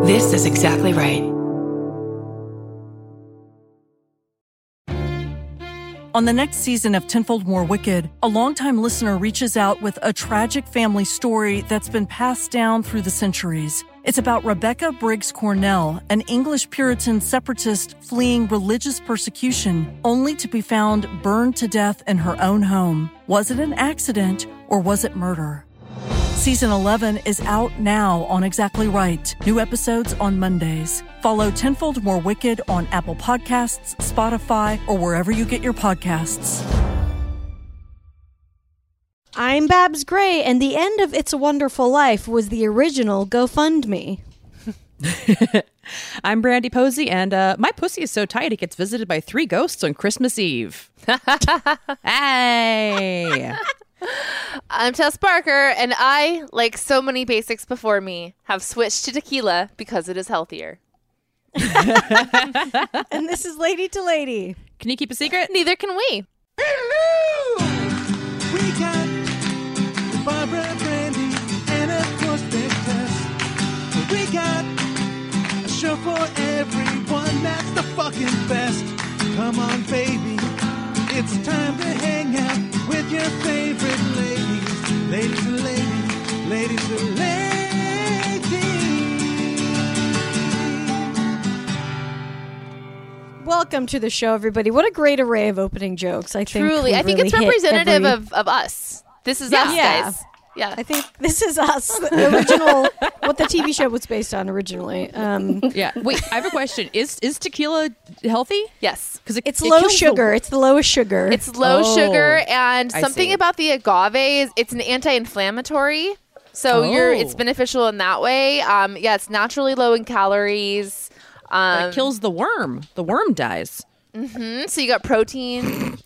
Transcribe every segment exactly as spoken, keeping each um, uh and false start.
This is exactly right. On the next season of Tenfold More Wicked, a longtime listener reaches out with a tragic family story that's been passed down through the centuries. It's about Rebecca Briggs Cornell, an English Puritan separatist fleeing religious persecution, only to be found burned to death in her own home. Was it an accident or was it murder? Season eleven is out now on Exactly Right. New episodes on Mondays. Follow Tenfold More Wicked on Apple Podcasts, Spotify, or wherever you get your podcasts. I'm Babs Gray, and the end of It's a Wonderful Life was the original GoFundMe. I'm Brandy Posey, and uh, my pussy is so tight it gets visited by three ghosts on Christmas Eve. Hey! I'm Tess Parker, and I, like so many basics before me, have switched to tequila because it is healthier. And this is Lady to Lady. Can you keep a secret? Neither can we. Hello! We got Barbara, Brandy, and of course Big Tess. We got a show for everyone that's the fucking best. Come on, baby. It's time to hang out with your favorite ladies. Ladies and ladies, ladies and ladies. Welcome to the show, everybody. What a great array of opening jokes. I think Truly. we I think really it's hit representative every... of, of us. This is Yeah. us, Yeah. guys. Yeah. I think this is us, the original, what the T V show was based on originally. Um, Yeah. Wait, I have a question. Is is tequila healthy? Yes. Because it, it's it low kills the- sugar. It's the lowest sugar. It's low Oh, sugar, and I something see. about the agave is it's an anti-inflammatory. So you're Oh. it's beneficial in that way. Um, yeah, it's naturally low in calories. Um, But it kills the worm. The worm dies. mhm, so you got protein.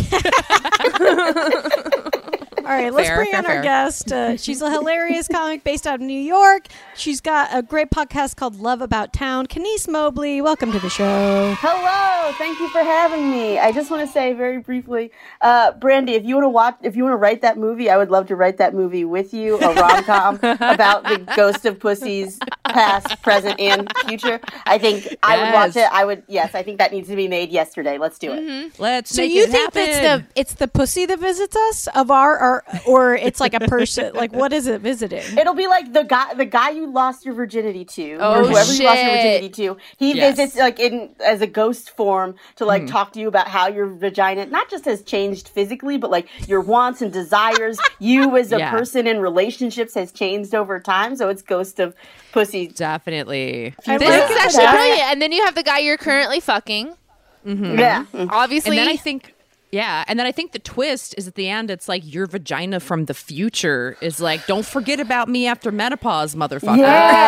All right, let's Fair, bring fair, on our fair. guest. Uh, she's a hilarious comic based out of New York. She's got a great podcast called Love About Town. Kenise Mobley, welcome to the show. Hello, thank you for having me. I just want to say very briefly, uh, Brandy, if you want to watch, if you want to write that movie, I would love to write that movie with you, a rom-com about the ghost of pussies, past, present, and future. I think I would watch Yes. it. I would, yes, I think that needs to be made yesterday. Let's do it. Let's So make you it think happen. that's the it's the pussy that visits us of our or or it's like a person like what is it visiting? It'll be like the guy, the guy you lost your virginity to, Oh, or whoever you lost your shit. virginity to. He Yes. visits like in as a ghost form to like talk to you about how your vagina not just has changed physically, but like your wants and desires. You as a Yeah. person in relationships has changed over time. So it's ghost of pussy. Definitely. I This like is it. actually Yeah. brilliant. And then you have the guy you're currently fucking. Yeah. Obviously. And then I think, yeah, and then I think the twist is at the end, it's like your vagina from the future is like, don't forget about me after menopause, motherfucker.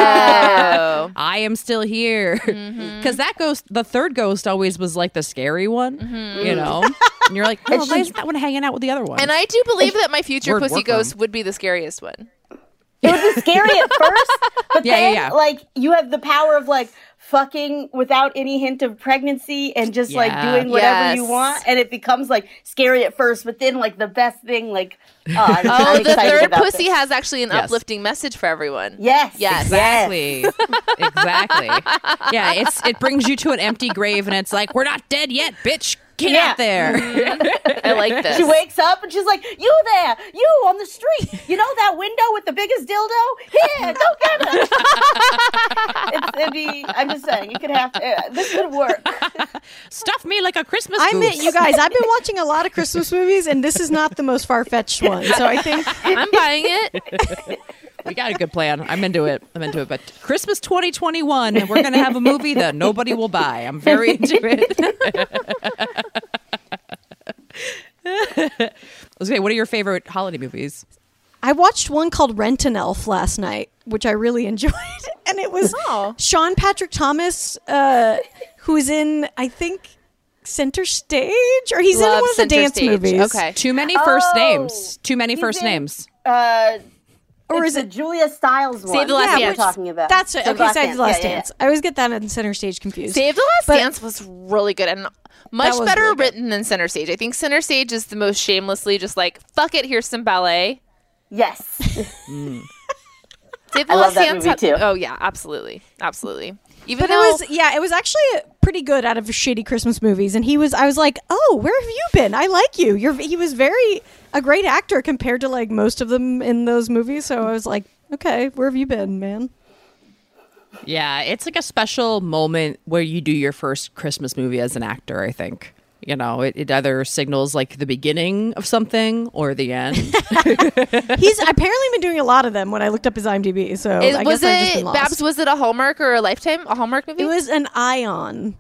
Oh. I am still here. Because that ghost, the third ghost always was like the scary one, you know? And you're like, oh, why isn't that one hanging out with the other one? And I do believe that my future Word pussy work ghost room. would be the scariest one. It would be scary at first, but Yeah, yeah, then yeah. like you have the power of like fucking without any hint of pregnancy and just like Yeah. doing whatever you Yes. want, and it becomes like scary at first, but then like the best thing, like oh, I'm, Oh, I'm the excited third about pussy this. has actually an Yes. uplifting message for everyone. Yes, Yes. Exactly. Exactly. Yeah, it's it brings you to an empty grave and it's like, we're not dead yet, bitch. Get Yeah. out there. I like this. She wakes up and she's like, "You there? You on the street? You know that window with the biggest dildo? Here, go get it." it's, it'd be. I'm just saying, you could have. Uh, this could work. Stuff me like a Christmas I goose. mean, you guys, I've been watching a lot of Christmas movies, and this is not the most far-fetched one. So I think I'm buying it. We got a good plan. I'm into it. I'm into it. But Christmas twenty twenty-one, we're going to have a movie that nobody will buy. I'm very into it. Okay, what are your favorite holiday movies? I watched one called Rent an Elf last night, which I really enjoyed, and it was Oh. Sean Patrick Thomas, uh, who's in I think Center Stage, or he's in Love one of the Center dance Stage. movies. Okay. Too many first Oh, names. Too many he's first in- names. Uh, Or it's is the it- Julia Stiles one? Save the Last that Dance. we're talking about? That's it. Save Okay, Save the Last Yeah, yeah, yeah. Dance. I always get that and Center Stage confused. Save the Last But- Dance was really good and much was better really good. written than Center Stage. I think Center Stage is the most shamelessly just like, fuck it, here's some ballet. Yes. Dave I love that Molestian's movie, had- too. Oh yeah, absolutely, absolutely. Even But it though was, yeah, it was actually pretty good out of shitty Christmas movies. And he was, I was like, oh, where have you been? I like you. You're, he was very, a great actor compared to like most of them in those movies. So I was like, okay, where have you been, man? Yeah, it's like a special moment where you do your first Christmas movie as an actor, I think. You know, it, it either signals like the beginning of something or the end. He's apparently been doing a lot of them when I looked up his IMDb. So Is- I was guess I've just it been lost. Babs? Was it a Hallmark or a Lifetime? A Hallmark movie? It was an Ion.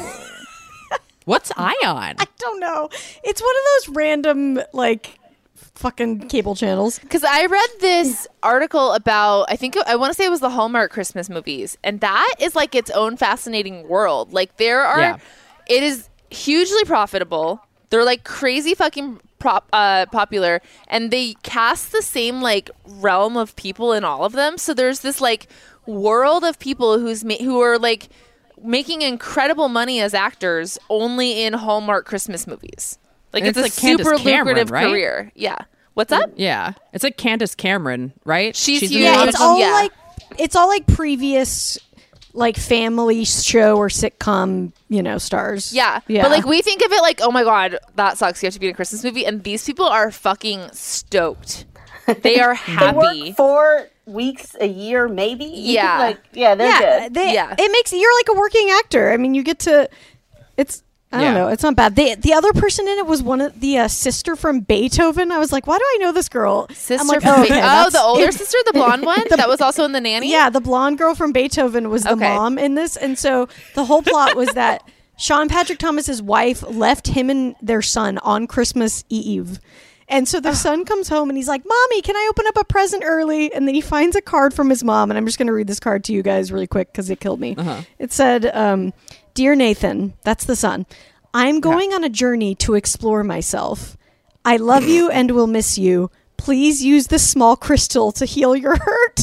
What's Ion? I don't know. It's one of those random like fucking cable channels. Because I read this article about, I think, I want to say it was the Hallmark Christmas movies. And that is like its own fascinating world. Like there are, Yeah. it is hugely profitable. They're like crazy fucking prop, uh, popular. And they cast the same like realm of people in all of them. So there's this like world of people who's ma- who are like making incredible money as actors only in Hallmark Christmas movies. Like And it's, it's a like Candace super Cameron, lucrative right? career. Yeah. What's up? Yeah, it's like Candace Cameron, right? She's in huge. a Yeah, lot it's of- all yeah. like it's all like previous like family show or sitcom, you know, stars. Yeah. Yeah. But like we think of it like, oh my God, that sucks. You have to be in a Christmas movie. And these people are fucking stoked. They are They happy. work four weeks a year, maybe. Yeah. like yeah, they're yeah, good. they, Yeah. it makes you're like a working actor. I mean, you get to. It's I don't Yeah. know. It's not bad. The the other person in it was one of the uh, sister from Beethoven. I was like, why do I know this girl? Sister I'm like, from oh, Be- okay, oh, that's- the older sister, the blonde one that was also in The Nanny? Yeah, the blonde girl from Beethoven was the Okay. mom in this, and so the whole plot was that Sean Patrick Thomas's wife left him and their son on Christmas Eve. And so the son comes home and he's like, Mommy, can I open up a present early? And then he finds a card from his mom. And I'm just going to read this card to you guys really quick because it killed me. Uh-huh. It said, um, Dear Nathan, that's the son. I'm going on a journey to explore myself. I love you and will miss you. Please use this small crystal to heal your hurt.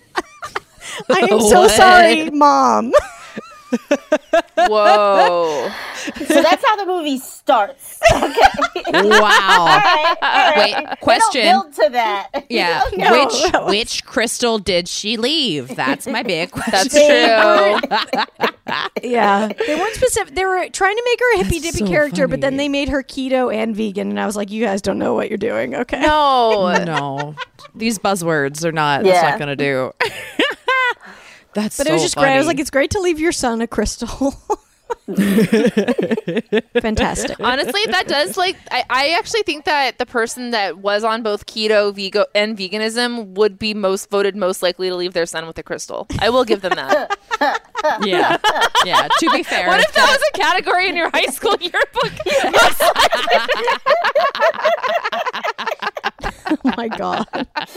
I am so What? sorry, Mom. Whoa. So that's how the movie starts. Okay. Wow. All right, all right. Wait, They don't question. build to that. Yeah. No, which that was- which crystal did she leave? That's my big question. That's true. Yeah, they weren't specific. They were trying to make her a hippy dippy so character, but then funny. they made her keto and vegan, and I was like, "You guys don't know what you're doing." Okay, No. No, these buzzwords are not. That's Yeah. not gonna do. That's. but so it was just great. I was funny. like, "It's great to leave your son a crystal." Fantastic. Honestly, that does like I, I actually think that the person that was on both keto, vego, and veganism would be most voted most likely to leave their son with a crystal. I will give them that. yeah, yeah. To be fair, What if that was a category in your high school yearbook? Oh my god.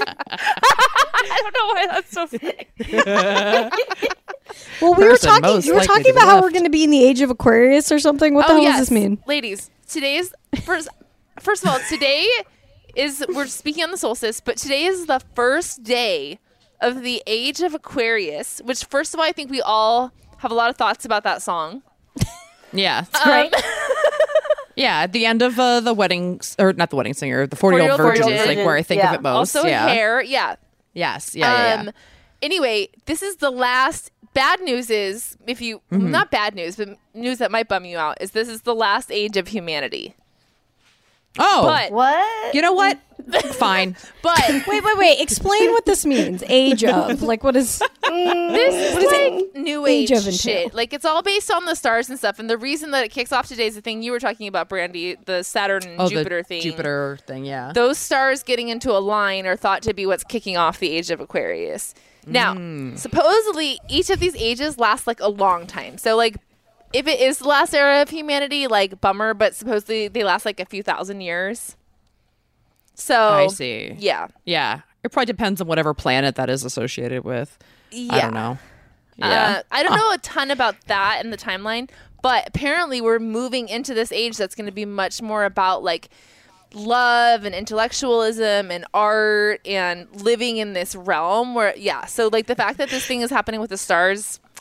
I don't know why that's so funny. Well, we were Person talking. most You were likely talking to be about how we're left. going to be in the age of Aquarius or something. What the hell does this mean? Ladies, today's first first of all, today is we're speaking on the solstice, but today is the first day of the age of Aquarius, which first of all I think we all have a lot of thoughts about that song. yeah, Um, yeah. At the end of uh, the wedding, s- or not the wedding singer, the forty-year-old forty-year-old virgin, virgin. is like where I think Yeah. of it most. also yeah. hair, yeah. Yes. Yeah. Yeah. yeah. Um anyway, this is the last bad news is if you Mm-hmm. not bad news, but news that might bum you out is this is the last age of humanity. Oh, But What? you know what? Fine. but Wait, wait, wait. Explain what this means. Age of. Like, what is. this is What is like it? new Age age of entail? shit. Like it's all based on the stars and stuff. And the reason that it kicks off today is the thing you were talking about, Brandy, the Saturn and Oh, Jupiter the thing. Jupiter thing. Yeah. Those stars getting into a line are thought to be what's kicking off the age of Aquarius. Now, Mm. supposedly each of these ages lasts like a long time. So like if it is the last era of humanity, like bummer, but supposedly they last like a few thousand years. So I see. Yeah. Yeah. It probably depends on whatever planet that is associated with. Yeah. I don't know. Yeah. Uh, I don't know a ton about that in the timeline, but apparently we're moving into this age that's going to be much more about like love and intellectualism and art and living in this realm where, yeah. So like the fact that this thing is happening with the stars,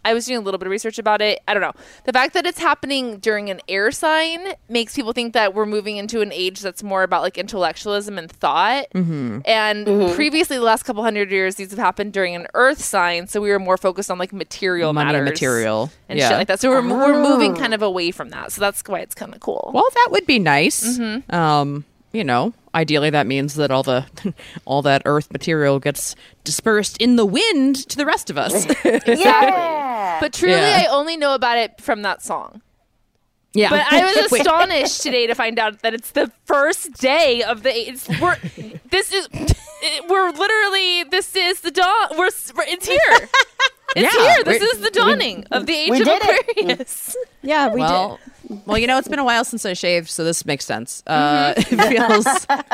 I was doing a little bit of research about it. I don't know. The fact that it's happening during an air sign makes people think that we're moving into an age that's more about like intellectualism and thought. Mm-hmm. And mm-hmm. previously, the last couple hundred years, these have happened during an earth sign. So we were more focused on like material Money matters. material. And yeah. shit like that. So we're, Oh. we're moving kind of away from that. So that's why it's kind of cool. Well, that would be nice. Mm-hmm. Um, you know, ideally that means that all the all that earth material gets dispersed in the wind to the rest of us. Exactly. Yeah. But truly, Yeah. I only know about it from that song. Yeah. But I was Wait. astonished today to find out that it's the first day of the. It's, we're this is it, we're literally this is the dawn. We're it's here. It's Yeah, here. This we- is the dawning of the age we of did it. Aquarius. Yeah, we well, did. well, you know, it's been a while since I shaved, so this makes sense. Uh, It feels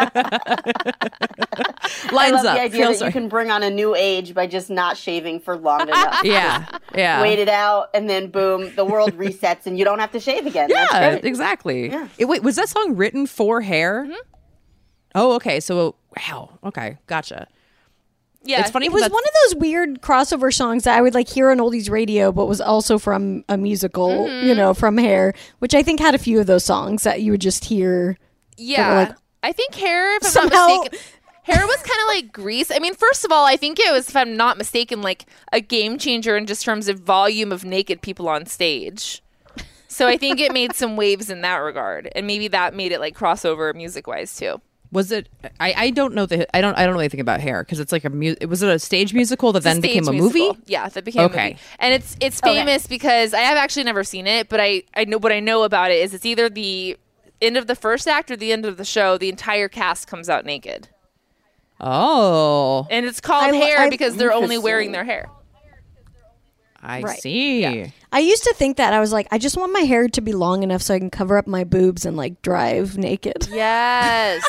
I lines love up. the idea Feels that you right. can bring on a new age by just not shaving for long enough. Yeah, yeah, Wait it out, and then boom, the world resets, and you don't have to shave again. yeah, That's great. exactly. Yeah. It- wait, was that song written for hair? Mm-hmm. Oh, okay. So, wow. Okay, gotcha. Yeah, It's funny. It was 'cause one of those weird crossover songs that I would like hear on oldies radio, but was also from a musical, Mm-hmm. you know, from Hair, which I think had a few of those songs that you would just hear. Yeah, like- I think Hair, if I'm Somehow- not mistaken, Hair was kind of like Grease. I mean, first of all, I think it was, if I'm not mistaken, like a game changer in just terms of volume of naked people on stage. So I think it made some waves in that regard, and maybe that made it like crossover music wise too. Was it? I, I don't know the I don't I don't know anything about Hair because it's like a mu- was it a stage musical that It's a then became stage a movie? musical. Yeah, that became Okay. a movie. And it's it's famous because I have actually never seen it, but I, I know what I know about it is it's either the end of the first act or the end of the show. The entire cast comes out naked, Oh, and it's called I lo- Hair I- because they're only Interesting. wearing their hair. I Right. see. I used to think that I was like, I just want my hair to be long enough so I can cover up my boobs and like drive naked. Yes.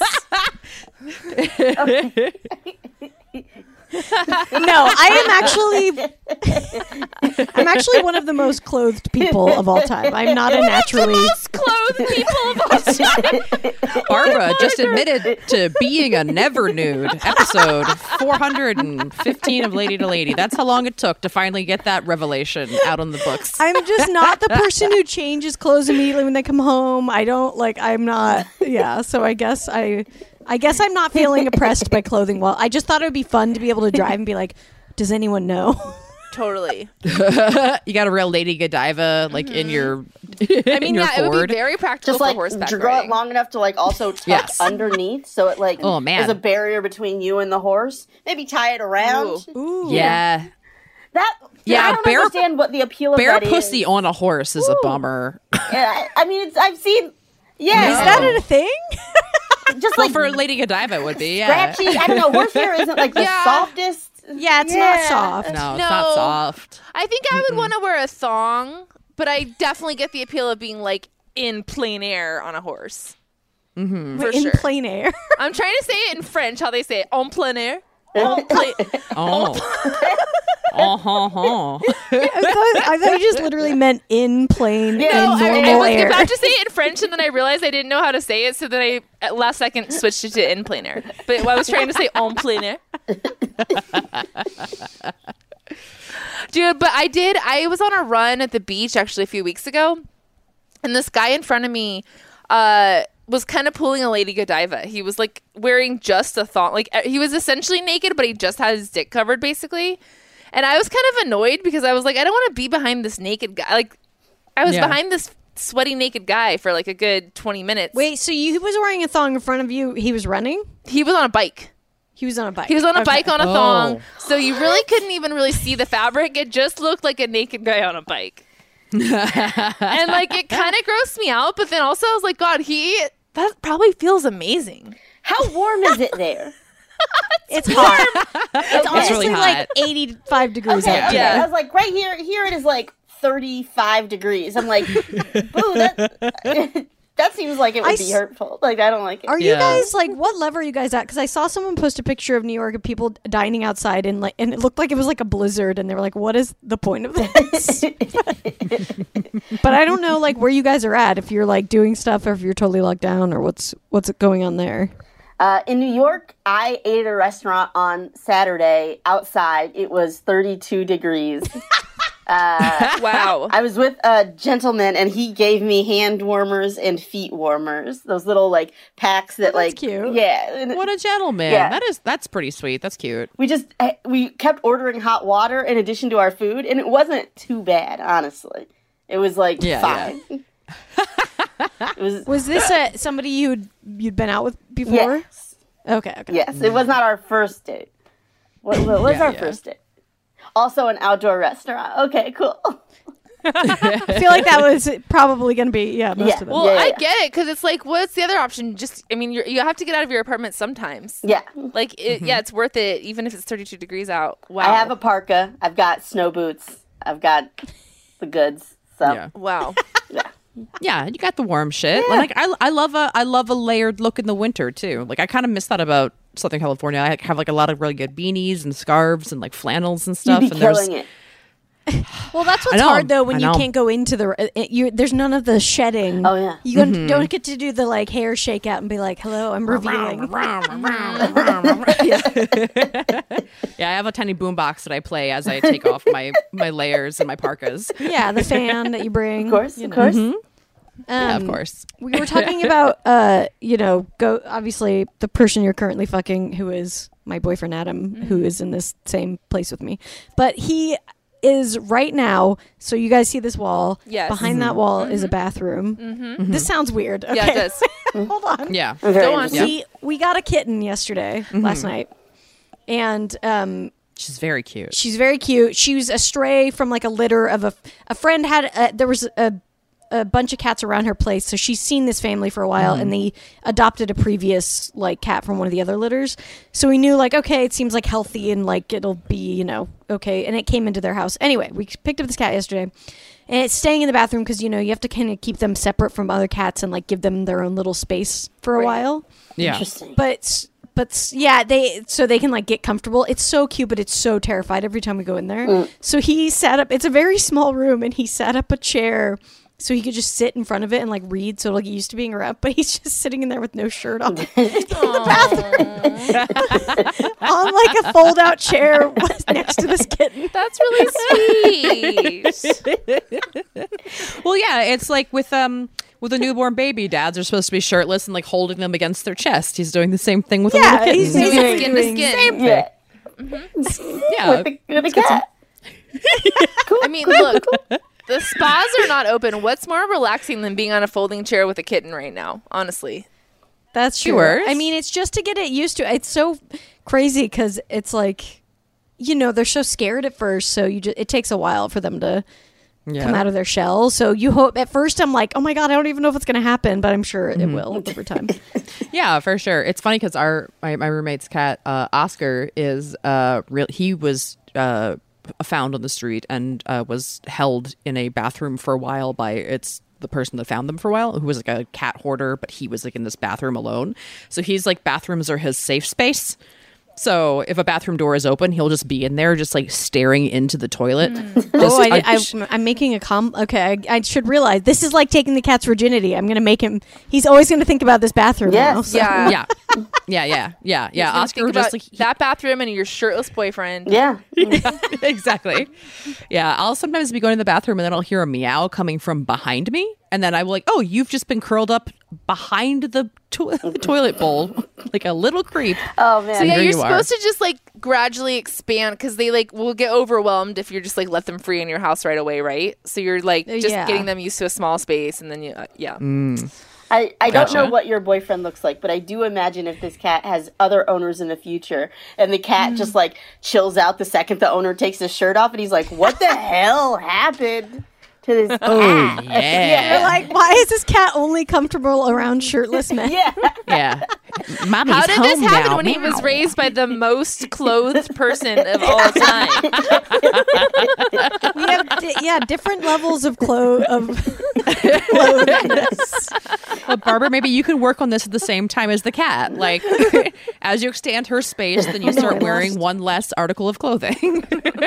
No, I am actually, I'm actually one of the most clothed people of all time. I'm not a naturally. Most clothed people of all time. Barbara just admitted to being a never nude. Episode four hundred fifteen of Lady to Lady. That's how long it took to finally get that revelation out on the books. I'm just not the person who changes clothes immediately when they come home. I don't like. I'm not. Yeah. So I guess I. I guess I'm not feeling oppressed by clothing. Well, I just thought it would be fun to be able to drive and be like, does anyone know? Totally. You got a real Lady Godiva like in your. I mean, in your yeah, it would Ford. be very practical Just for like horseback grow it riding. long enough to like also tuck Yes. underneath, so it like Oh, man. is a barrier between you and the horse. Maybe tie it around. Ooh. Ooh. Yeah, That Yeah, I don't bare- understand what the appeal of bare that pussy is. on a horse is a Ooh. bummer. Yeah, I, I mean, it's I've seen. Yeah, Is that a thing? just Well, like for Lady Godiva, it would be. Yeah. scratchy. I don't know. Horse hair isn't like the Yeah. softest. Yeah, it's Yeah. not soft. No, it's No. not soft. I think I would want to wear a thong, but I definitely get the appeal of being like in plein air on a horse. Mm-hmm. For in sure. plain air. I'm trying to say it in French, how they say it. En plein air. En plein. Oh. Oh, ho, ho. I thought, I thought you just literally meant in plain Yeah, and no, I- normal I was air. about to say it in French, and then I realized I didn't know how to say it, so then I, at last second, switched it to in plein air. But I was trying to say en plein air. Dude, but I did, I was on a run at the beach actually a few weeks ago, and this guy in front of me uh, was kind of pulling a Lady Godiva. He was like wearing just a thong. Like he was essentially naked, but he just had his dick covered basically. And I was kind of annoyed because I was like, I don't want to be behind this naked guy. Like I was Yeah. behind this sweaty naked guy for like a good twenty minutes. Wait, so you he was wearing a thong in front of you. He was running? He was on a bike. He was on a bike. He was on a Okay. bike on a Oh. thong. So you really couldn't even really see the fabric. It just looked like a naked guy on a bike. And like it kind of grossed me out, but then also I was like, God, he that probably feels amazing. How warm is it there? It's hot. It's It's honestly really like hot. eighty-five degrees Okay, out okay. today. I was like, right here, here it is like thirty-five degrees. I'm like, boo, that, that seems like it would I be s- hurtful. Like, I don't like it. Are you Yeah. guys like what level are you guys at? Because I saw someone post a picture of New York of people dining outside and like and it looked like it was like a blizzard and they were like, what is the point of this? But I don't know like where you guys are at if you're like doing stuff or if you're totally locked down or what's what's going on there. Uh, in New York, I ate at a restaurant on Saturday outside. It was thirty-two degrees. Uh, Wow. I was with a gentleman, and he gave me hand warmers and feet warmers. Those little like packs that Oh, that's like cute. yeah. and What a gentleman. Yeah. That is that's pretty sweet. That's cute. We just eh, we kept ordering hot water in addition to our food, and it wasn't too bad, honestly. It was like Yeah, fine. It was Was this a, somebody you'd you'd been out with before? yes, Okay, okay. yes. It was not our first date. What, what was Yeah, our yeah. first date? Also, an outdoor restaurant. Okay, cool. I feel like that was probably going to be yeah most Yeah. of them. Well, Yeah, yeah, I yeah. get it because it's like, what's the other option? Just, I mean, you're, you have to get out of your apartment sometimes. Yeah, Like, it, yeah, it's worth it, even if it's thirty-two degrees out. Wow. I have a parka. I've got snow boots. I've got the goods. So Yeah. Wow. yeah. Yeah, you got the warm shit. Like I, I love a, I love a layered look in the winter too. Like I kind of miss that about Southern California. I have like a lot of really good beanies and scarves and like flannels and stuff. You'd be and there's, killing it. Well, that's what's I know, hard though when I you know. can't go into the. Uh, uh, you there's none of the shedding. Oh, yeah. You don't- don't get to do the like hair shake out and be like, "Hello, I'm revealing." Yeah, I have a tiny boombox that I play as I take off my my layers and my parkas. Yeah, the fan that you bring. Of course, you of know. course. Um, Yeah, of course. We were talking about, uh, you know, go obviously the person you're currently fucking, who is my boyfriend Adam, who is in this same place with me, but he is right now. So you guys see this wall? Yes. Behind that wall is a bathroom. This sounds weird. Okay. Yeah, it does. Hold on. Yeah. I'm very Go on. interested. We we got a kitten yesterday, last night, and um, She's very cute. she's very cute. She was a stray from like a litter of a a friend had a, there was a a bunch of cats around her place, so she's seen this family for a while, and they adopted a previous like cat from one of the other litters. So we knew like, okay, it seems like healthy and like it'll be, you know, okay. And it came into their house anyway. We picked up this cat yesterday, and it's staying in the bathroom because you know you have to kind of keep them separate from other cats and like give them their own little space for a Right. while. Yeah. Interesting. But but yeah, they so they can like get comfortable. It's so cute, but it's so terrified every time we go in there. So he sat up. It's a very small room, and he sat up a chair so he could just sit in front of it and like read. So like he used to being around, but he's just sitting in there with no shirt on in the bathroom on like a fold out chair next to this kitten. That's really sweet. Well, yeah, it's like with um with a newborn baby, dads are supposed to be shirtless and like holding them against their chest. He's doing the same thing with a Yeah, little kitten. he's So it's basically skin to doing- skin. Yeah. yeah. With the, with the cat. I mean, look, the spas are not open. What's more relaxing than being on a folding chair with a kitten right now? Honestly. That's true. Yours? I mean, it's just to get it used to. It's so crazy because it's like, you know, they're so scared at first. So you just it takes a while for them to Yeah. come out of their shell. So you hope at first I'm like, oh my god, I don't even know if it's going to happen, but I'm sure it will over time. Yeah, for sure. It's funny because our my, my roommate's cat uh, Oscar is uh real. He was uh found on the street and uh, was held in a bathroom for a while by its the person that found them for a while, who was like a cat hoarder, but he was like in this bathroom alone. So he's like bathrooms are his safe space. So if a bathroom door is open, he'll just be in there, just like staring into the toilet. Just- Oh, I, I- I, I'm making a com. Okay, I, I should realize this is like taking the cat's virginity. I'm going to make him. He's always going to think about this bathroom Yes. now. So. Yeah. yeah, yeah, yeah, yeah, yeah. Gonna Oscar think just about like that bathroom and your shirtless boyfriend. Yeah. exactly. Yeah, I'll sometimes be going to the bathroom and then I'll hear a meow coming from behind me, and then I will like, oh, you've just been curled up behind the, to- the toilet bowl like a little creep. Oh man. So yeah, here you're you are. supposed to just like gradually expand because they like will get overwhelmed if you're just like let them free in your house right away, right? So you're like Uh, just yeah. getting them used to a small space, and then you uh, yeah. I, I don't know Gotcha. what your boyfriend looks like, but I do imagine if this cat has other owners in the future and the cat just like chills out the second the owner takes his shirt off and he's like, what the hell happened to this cat? Oh, You're yeah, like, why is this cat only comfortable around shirtless men? Yeah. yeah. Mommy's How did this home happen now. when he was Meow. raised by the most clothed person of all time? We have di- yeah different levels of clo- of clothedness. Well, Barbara, maybe you can work on this at the same time as the cat. Like, as you extend her space, then you start wearing one less article of clothing.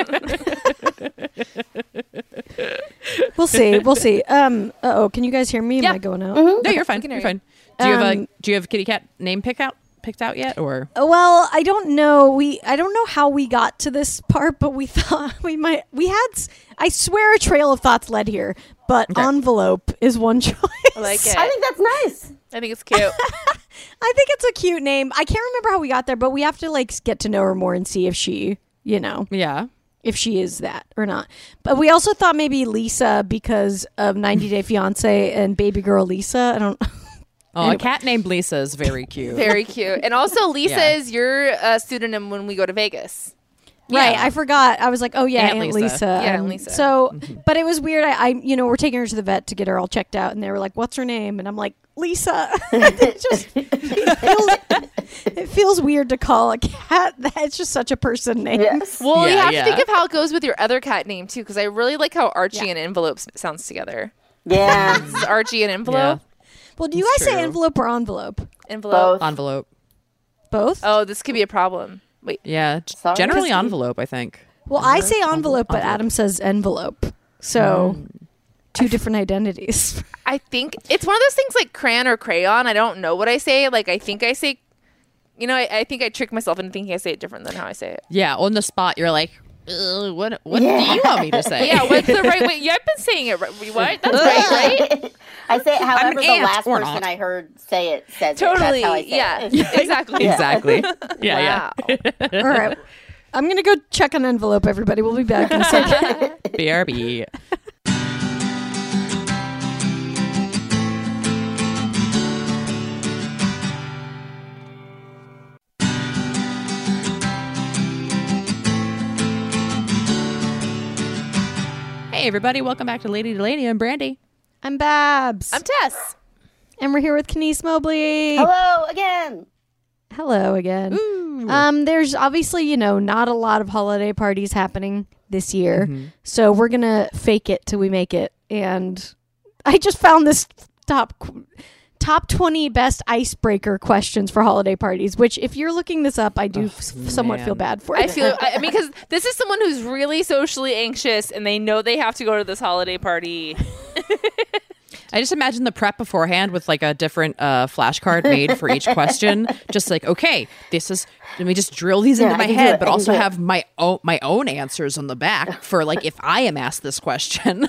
We'll see. We'll see. Um. Oh, can you guys hear me? Am Yeah. I going out? No, you're fine. can You're hear fine. Do you have a Um, Do you have a kitty cat name pick out picked out yet, or Well, I don't know. We I don't know how we got to this part, but we thought we might. We had. s- I swear, a trail of thoughts led here, but Okay. envelope is one choice. I like it. I think that's nice. I think it's cute. I think it's a cute name. I can't remember how we got there, but we have to like get to know her more and see if she, you know, yeah, if she is that or not. But we also thought maybe Lisa because of ninety Day Fiance and baby girl Lisa. I don't. oh, Anyway. a cat named Lisa is very cute. Very cute. And also, Lisa Yeah. is your uh, pseudonym when we go to Vegas. Right, Yeah. I forgot. I was like, oh yeah, Aunt Aunt, Lisa. Lisa. Yeah, Aunt Um, Lisa. So, but it was weird. I, I, you know, we're taking her to the vet to get her all checked out, and they were like, "What's her name?" And I'm like, "Lisa." it just it feels, it feels weird to call a cat that. It's just such a person name. Yes. Well, you Yeah, have yeah. to think of how it goes with your other cat name, too, because I really like how Archie Yeah. and Envelope s- sounds together. Yeah. This is Archie and Envelope. Well, do you That's guys say true. envelope or envelope? Envelope. Both. Envelope. Both. Oh, this could be a problem. Wait. Yeah, g- Sorry? generally Because- envelope. I think. well, I say envelope, but Envelope. Adam says envelope. So, Mm. two different identities. I think it's one of those things like crayon or crayon. I don't know what I say. Like, I think I say, you know, I, I think I trick myself into thinking I say it different than how I say it. Yeah, on the spot, you're like, "Ugh, what? What Yeah. do you want me to say? Yeah, what's the right way? Yeah, I've been saying it right. What? That's right, right? I say it however the aunt, last or person not. I heard say it says Totally. it. That's how I say Yeah, it. exactly. exactly. Yeah, Wow. All right. I'm going to go check an envelope, everybody. We'll be back in a second. yeah. B R B. Hey everybody, welcome back to Lady Delaney and Brandy. I'm Babs. I'm Tess. and we're here with Kenise Mobley. Hello again. Hello again. Um, there's obviously, you know, not a lot of holiday parties happening this year. So we're going to fake it till we make it. And I just found this top top twenty best icebreaker questions for holiday parties, which if you're looking this up, I do s- somewhat man. feel bad for I you. feel, I I mean, because this is someone who's really socially anxious and they know they have to go to this holiday party. I just imagine the prep beforehand with like a different uh, flashcard made for each question. Just like, okay, this is. Let me just drill these Yeah, into I my can do head, it, but I can also do it. have my own my own answers on the back for like if I am asked this question,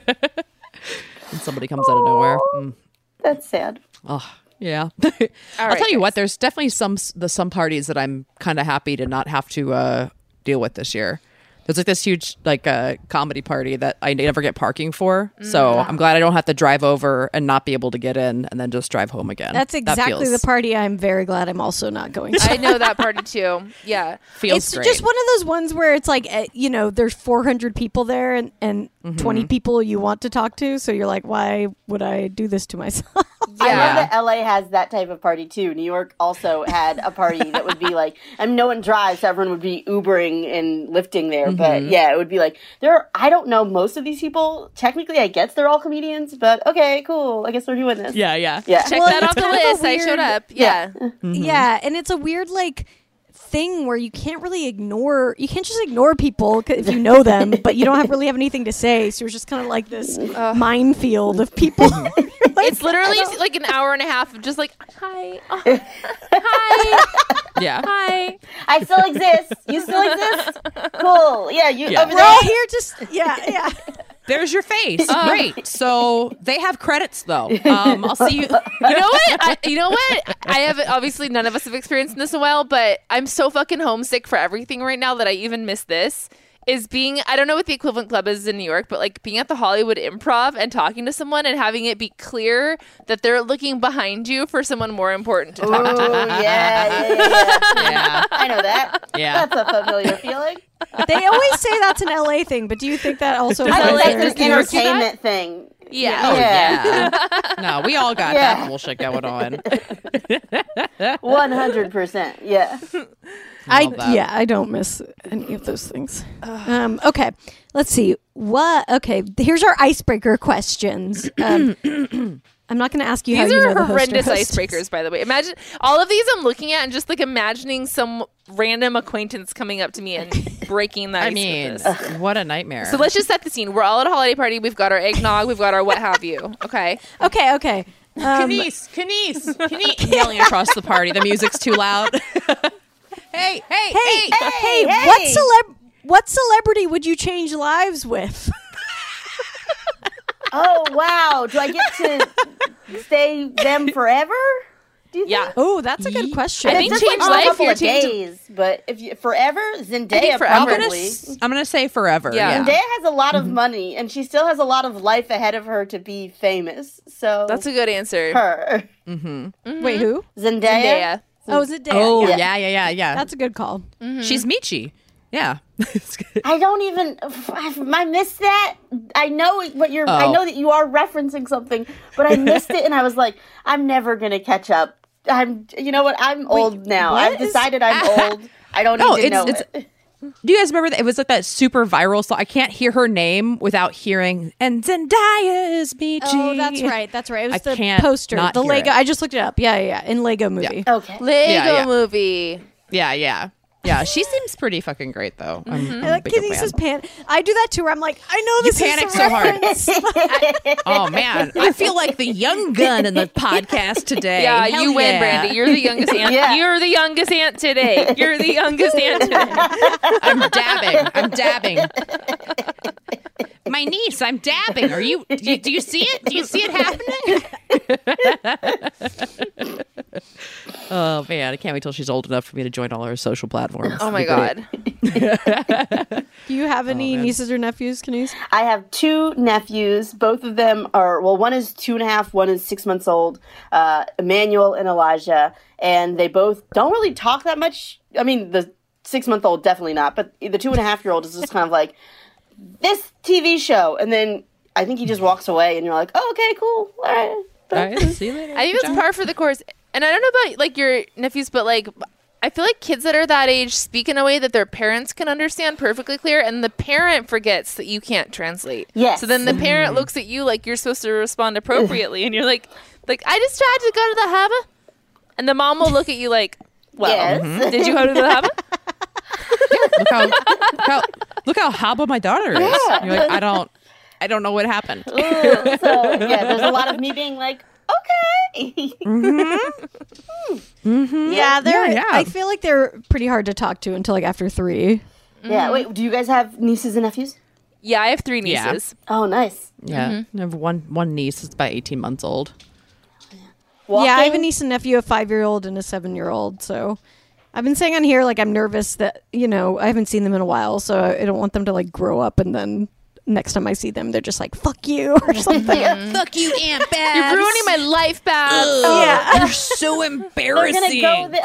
and somebody comes out of nowhere. Mm. That's sad. Oh, yeah. I'll right, tell you guys. what. There's definitely some the some parties that I'm kind of happy to not have to uh, deal with this year. There's like this huge like uh, comedy party that I never get parking for, so I'm glad I don't have to drive over and not be able to get in, and then just drive home again. That's That exactly feels- the party I'm very glad I'm also not going to. I know that party too. Yeah. Feels It's great. just one of those ones where it's like, uh, you know, there's four hundred people there and, and Mm-hmm. twenty people you want to talk to. So you're like, why would I do this to myself? I Yeah. love that L A has that type of party too. New York also had a party that would be like, and no one drives, so everyone would be Ubering and lifting there. Mm-hmm. But yeah, it would be like, there are, I don't know most of these people. Technically, I guess they're all comedians, but okay, cool. I guess we're doing this. Yeah, yeah. Yeah. Check Well, that it's off the kind of a list. I weird- showed up. Yeah. Yeah. And it's a weird, like, thing where you can't really ignore, you can't just ignore people 'cause if you know them, but you don't have really have anything to say. So you're just kind of like this minefield of people. You're like, It's literally like an hour and a half of just like, hi. Oh, hi. Yeah. Hi. I still exist. You still exist? Cool. Yeah, you Yeah. over we're there. all here just, yeah, yeah. There's your face. Great. So they have credits though. Um, I'll see you. You know what? I, you know what? I have obviously none of us have experienced this in a while, but I'm so fucking homesick for everything right now that I even miss this. Is being, I don't know what the equivalent club is in New York, but like being at the Hollywood Improv and talking to someone and having it be clear that they're looking behind you for someone more important to talk to. Ooh, yeah, yeah, yeah, yeah. Yeah. I know that. Yeah. That's a familiar feeling. They always say that's an L A thing, but do you think that also I applies think there? that's Does an New York do that? entertainment thing. Yeah. Oh Yeah. yeah. No, we all got Yeah. that bullshit going on. One hundred percent. Yeah. I Love that. yeah, I don't miss any of those things. Um, okay, let's see. What? Okay, here's our icebreaker questions. Um, I'm not going to ask you how These you are know the host or horrendous hostess. icebreakers, by the way. Imagine all of these I'm looking at and just like imagining some random acquaintance coming up to me and breaking the ice I with mean, this. what a nightmare. So let's just set the scene. We're all at a holiday party. We've got our eggnog. We've got our what have you. Okay. Okay, okay. Kenise, Kenise, Kenise. Yelling across the party. The music's too loud. hey, hey, hey, Hey, Hey, hey, hey. what celeb what celebrity would you change lives with? Oh wow! Do I get to stay them forever? Do you think? Yeah. Oh, that's a good question. I think Just change like life, a couple you're of changing- days, but if you forever, Zendaya think forever. I'm gonna, probably. s- I'm gonna say forever. Yeah. Yeah. Zendaya has a lot of money, and she still has a lot of life ahead of her to be famous. So That's a good answer. her Wait, who? Zendaya. Zendaya. Oh, Zendaya. Oh yeah. yeah, yeah, yeah, yeah. That's a good call. She's Michi. Yeah. It's good. I don't even. I missed that. I know what you're. I Oh. know that you are referencing something, but I missed it, and I was like, I'm never gonna catch up. I'm. You know what? I'm old now. what I've is- decided I'm old. I don't No, need to it's- know it's- it. Do you guys remember that? It was like that super viral song. I can't hear her name without hearing, and Zendaya is Michi. Oh, that's right. That's right. It was I the can't poster, not the hear Lego. it. I just looked it up. Yeah, yeah, yeah. In Lego movie. Okay. Lego Yeah, yeah. movie. Yeah, yeah. Yeah, she seems pretty fucking great, though. I'm, I'm I a like bigger Kenise's fan. pan. I do that too. Where I'm like, I know this panic is a so hard. reference. Oh, man. I feel like the young gun in the podcast today. Yeah, Hell you win, yeah. Brandy. You're the youngest aunt. Yeah. You're the youngest aunt today. You're the youngest aunt today. I'm dabbing. I'm dabbing. My niece, I'm dabbing. Are you, do you, do you see it? Do you see it happening? Oh, man. I can't wait till she's old enough for me to join all her social platforms. Oh my It'll be great. god. Do you have any man. nieces or nephews, Kenise? I have two nephews. Both of them are, well, one is two and a half, one is six months old, uh, Emmanuel and Elijah. And they both don't really talk that much. I mean, the six month old, definitely not. But the two and a half year old is just kind of like, this T V show. And then I think he just walks away and you're like, oh, okay, cool. All right. All right. See you later. I think that's par for the course. And I don't know about like your nephews, but like I feel like kids that are that age speak in a way that their parents can understand perfectly clear, and the parent forgets that you can't translate. Yes. So then the parent looks at you like you're supposed to respond appropriately, and you're like, like I just tried to go to the harbor, and the mom will look at you like, well, Yes. did you go to the harbor? look how, look how look how hobble my daughter is. Yeah. You're like, I don't I don't know what happened. Ooh, so, yeah, there's a lot of me being like, okay. Yeah, they're. Yeah, yeah. I feel like they're pretty hard to talk to until like after three. Yeah, wait, do you guys have nieces and nephews? Yeah, I have three Yeah. nieces. Oh, nice. Yeah. I have one one niece that's about eighteen months old. Walking? Yeah, I have a niece and nephew, a five year old and a seven year old. So I've been saying on here like I'm nervous that you know I haven't seen them in a while, so I don't want them to like grow up and then next time I see them they're just like fuck you or something. Fuck you, Aunt Babs. You're ruining my life, Babs. Yeah. You're so We're embarrassing. gonna go there.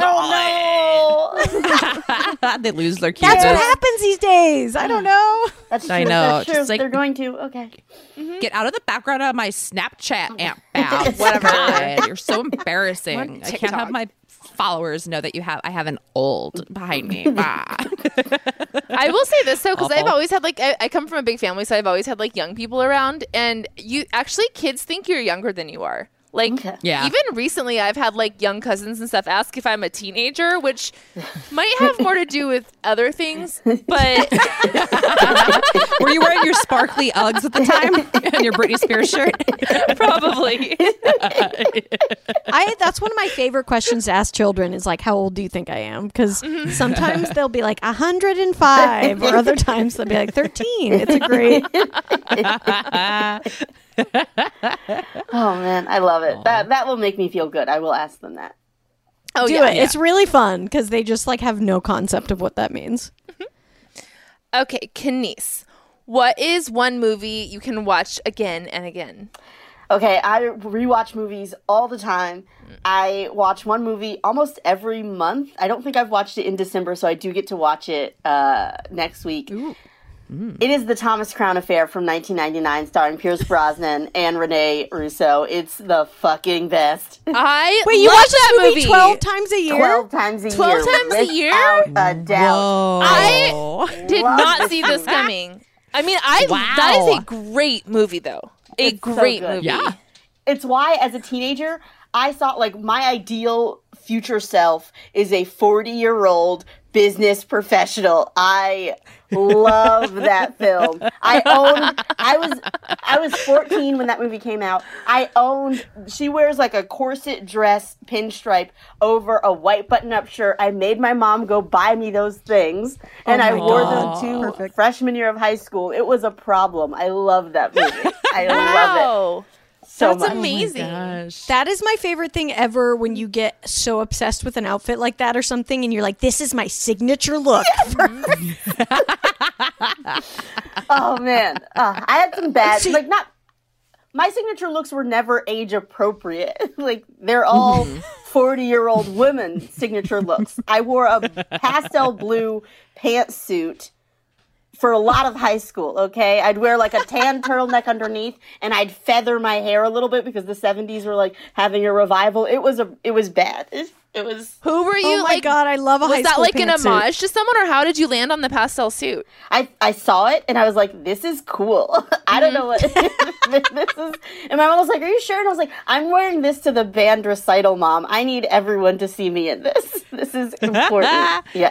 Oh, no. They lose their cuteness. That's what happens these days. I don't know. That's true. I know, That's true. just like- They're going to. Okay. Get out of the background of my Snapchat, Aunt Babs. Whatever. God, you're so embarrassing. I can't have my followers know that you have. I have an old behind me. Ah. I will say this though, because I've Awful. always had like I, I come from a big family, so I've always had like young people around, and you actually kids think you're younger than you are. Like, Okay. Yeah. even recently, I've had like young cousins and stuff ask if I'm a teenager, which might have more to do with other things. But Were you wearing your sparkly Uggs at the time and your Britney Spears shirt? probably, I that's one of my favorite questions to ask children is like, how old do you think I am? Because sometimes they'll be like one hundred five, or other times they'll be like thirteen. It's a great. Oh man, I love it. That that will make me feel good. I will ask them that. oh do yeah. it. It's really fun because they just like have no concept of what that means. Okay, Kenise, what is one movie you can watch again and again? Okay, I rewatch movies all the time. I watch one movie almost every month. I don't think I've watched it in December, so I do get to watch it uh, next week. It is the Thomas Crown Affair from nineteen ninety-nine, starring Pierce Brosnan and Renee Russo. It's the fucking best. I Wait, you love watch that this movie twelve times a year? Twelve times a twelve year. times a year? without a doubt. I did Love not this see this movie. coming. I mean, I Wow. that is a great movie, though. A It's so great good. movie. Yeah. It's why, as a teenager, I thought like my ideal future self is a forty-year-old business professional. I love that film. I owned. I was I was fourteen when that movie came out. I owned. She wears like a corset dress, pinstripe over a white button-up shirt. I made my mom go buy me those things, and Oh I my wore God. them to Perfect. freshman year of high school. It was a problem. I love that movie. I love Wow. it so That's much. amazing. Gosh. That is my favorite thing ever when you get so obsessed with an outfit like that or something and you're like, this is my signature look. Oh man, uh, I had some bad like not. My signature looks were never age appropriate. Like they're all forty year old women signature looks. I wore a pastel blue pantsuit for a lot of high school. Okay, I'd wear like a tan turtleneck underneath, and I'd feather my hair a little bit because the seventies were like having a revival. It was a it was bad. It, it was. Who were you? Oh my like, God, I love a high Was that school like an pantsuit. homage to someone, or how did you land on the pastel suit? I, I saw it and I was like, this is cool. I don't know what this is. And my mom was like, are you sure? And I was like, I'm wearing this to the band recital, Mom. I need everyone to see me in this. This is important. Yeah.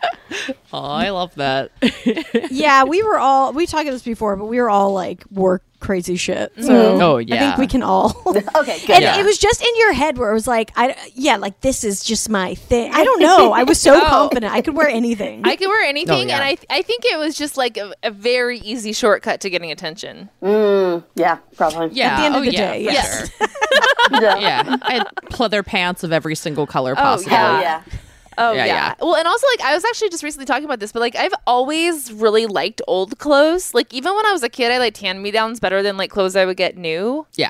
Oh, I love that. Yeah, we were all, we talked about this before, but we were all like work crazy shit. So Oh, I yeah. think we can all. Okay, good. And Yeah. it was just in your head where it was like, I, yeah, like this is just my thing. I don't know. I was so Oh. confident. I could wear anything. I could wear anything, yeah. and I I think it was just like a, a very easy shortcut to getting attention. Mm, yeah, probably. Yeah. At the end of oh, the yeah, day, for yes. sure. Yeah. Yeah. I had pleather pants of every single color possible. Hell yeah. Oh Yeah, yeah. yeah. Well, and also like I was actually just recently talking about this, but like I've always really liked old clothes. Like even when I was a kid, I liked hand-me-downs better than like clothes I would get new. Yeah.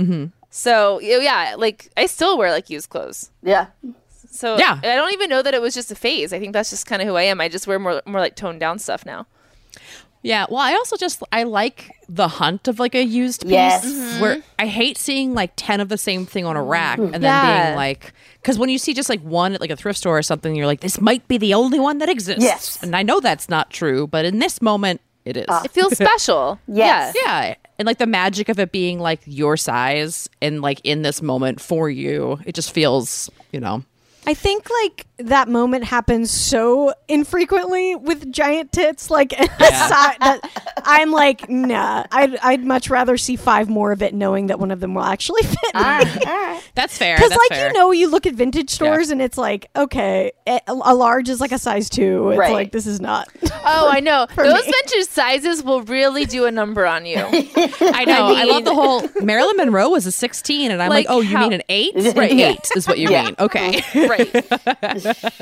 So yeah, like I still wear like used clothes. Yeah. So Yeah. I don't even know that it was just a phase. I think that's just kind of who I am. I just wear more more like toned down stuff now. Yeah, well, I also just I like the hunt of like a used piece. Yes. Where I hate seeing like ten of the same thing on a rack and then Yeah. being like, because when you see just like one at like a thrift store or something, you're like, this might be the only one that exists. Yes. And I know that's not true, but in this moment, it is. It feels special. Yes. Yeah. Yeah, and like the magic of it being like your size and like in this moment for you, it just feels, you know. I think like that moment happens so infrequently with giant tits. Like Yeah. aside, that I'm like, nah. I'd I'd much rather see five more of it, knowing that one of them will actually fit me. All right. All right. That's fair. Because That's like fair. you know, you look at vintage stores and it's like, okay, a, a large is like a size two. It's Right. like this is not. Oh, I know. Those me. vintage sizes will really do a number on you. I know. I, love the whole Marilyn Monroe was a sixteen, and I'm like, Like, oh, you how- mean an eight? Right, Yeah. eight is what you Yeah. mean. Okay. Right.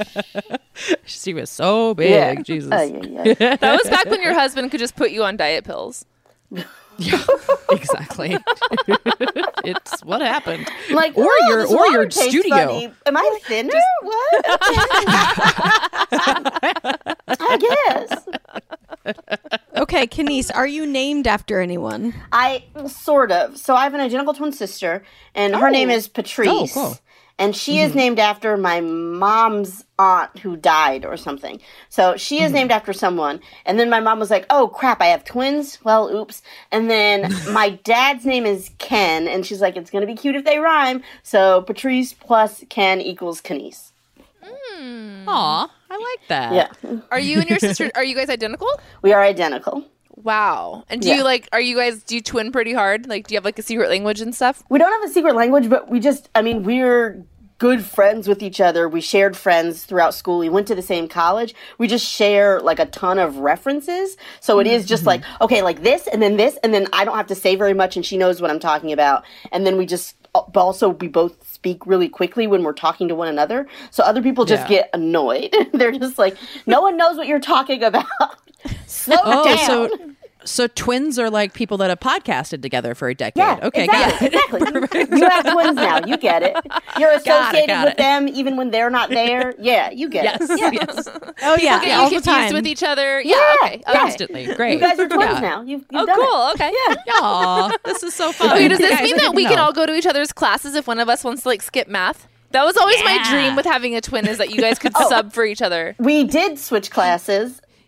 She was so big. Yeah. Jesus. Oh, yeah, yeah. That was back when your husband could just put you on diet pills. Exactly. It's what happened. I'm like, Or "Whoa, your- this or water your tastes studio." funny. Am I thinner? What? I guess. Okay, Kenise, are you named after anyone? I sort of. So I have an identical twin sister, and her name is Patrice. Oh, cool. And she is named after my mom's aunt who died or something. So she is named after someone. And then my mom was like, oh, crap, I have twins? Well, oops. And then my dad's name is Ken, and she's like, it's going to be cute if they rhyme. So Patrice plus Ken equals Kenise. Aw, I like that. Yeah. Are you and your sister, are you guys identical? We are identical. Wow. And do Yeah. you like, are you guys, do you twin pretty hard? Like, do you have like a secret language and stuff? We don't have a secret language, but we just, I mean, we're good friends with each other. We shared friends throughout school. We went to the same college. We just share like a ton of references. So it is just like, okay, like this and then this, and then I don't have to say very much and she knows what I'm talking about. And then we just, but also we both speak really quickly when we're talking to one another. So other people just Yeah. get annoyed. They're just like, no one knows what you're talking about. Slow Oh, down. so so twins are like people that have podcasted together for a decade. Yeah, Okay, exactly, got it. exactly. You have twins now. You get it. You're associated got with it. them even when they're not there. Yeah, you get Yes, it. Yeah. yes. Oh yeah, Get all you the confused time. with each other? Yeah. Yeah, Okay. yeah. Okay. Constantly. Great. You guys are twins Yeah. now. You've, you've Oh, done cool. it. Okay. Yeah. Aw, this is so fun. Okay, does this Guys, mean I that didn't we can know. all go to each other's classes if one of us wants to like skip math? That was always my Yeah. dream with having a twin, is that you guys could sub for each other. We did switch classes.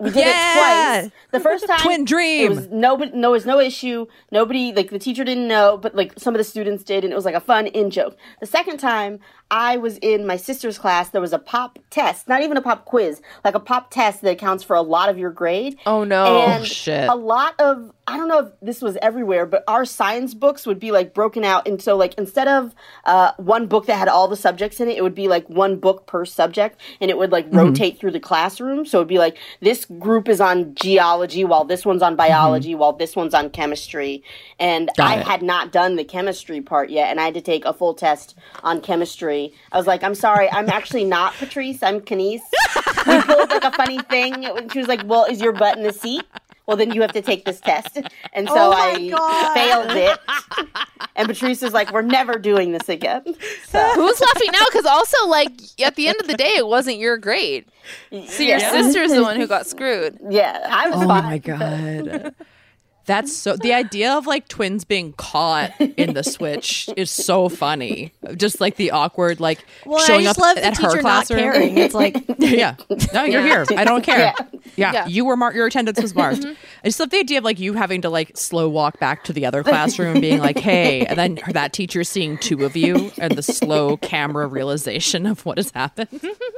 We did Yeah! it twice. The first time, Twin dream. It was no, no, it was no issue. Nobody, like the teacher didn't know, but like some of the students did, and it was like a fun in joke. The second time, I was in my sister's class. There was a pop test, not even a pop quiz, like a pop test that counts for a lot of your grade. Oh, no. And Oh, shit. a lot of, I don't know if this was everywhere, but our science books would be like broken out. And so like instead of uh, one book that had all the subjects in it, it would be like one book per subject, and it would like Mm-hmm. rotate through the classroom. So it'd be like this group is on geology while this one's on biology Mm-hmm. while this one's on chemistry. And Got I it. had not done the chemistry part yet, and I had to take a full test on chemistry. I was like, I'm sorry, I'm actually not Patrice, I'm Kenise. We pulled like a funny thing. She was like, well, is your butt in the seat? Well, then you have to take this test. And so Oh my I God. failed it. And Patrice was like, we're never doing this again. So, Who's laughing now? Because also, like, at the end of the day, it wasn't your grade. So your yeah. sister's the one who got screwed. Yeah, I was Oh fine. my god. That's so the idea of like twins being caught in the switch is so funny. Just like the awkward like Well, I showing just up love the at her teacher not classroom. caring. It's like, Yeah. No, you're Yeah. here. I don't care. Yeah. Yeah. Yeah. You were marked, your attendance was marked. I just love the idea of like you having to like slow walk back to the other classroom being like, hey, and then that teacher seeing two of you and the slow camera realization of what has happened.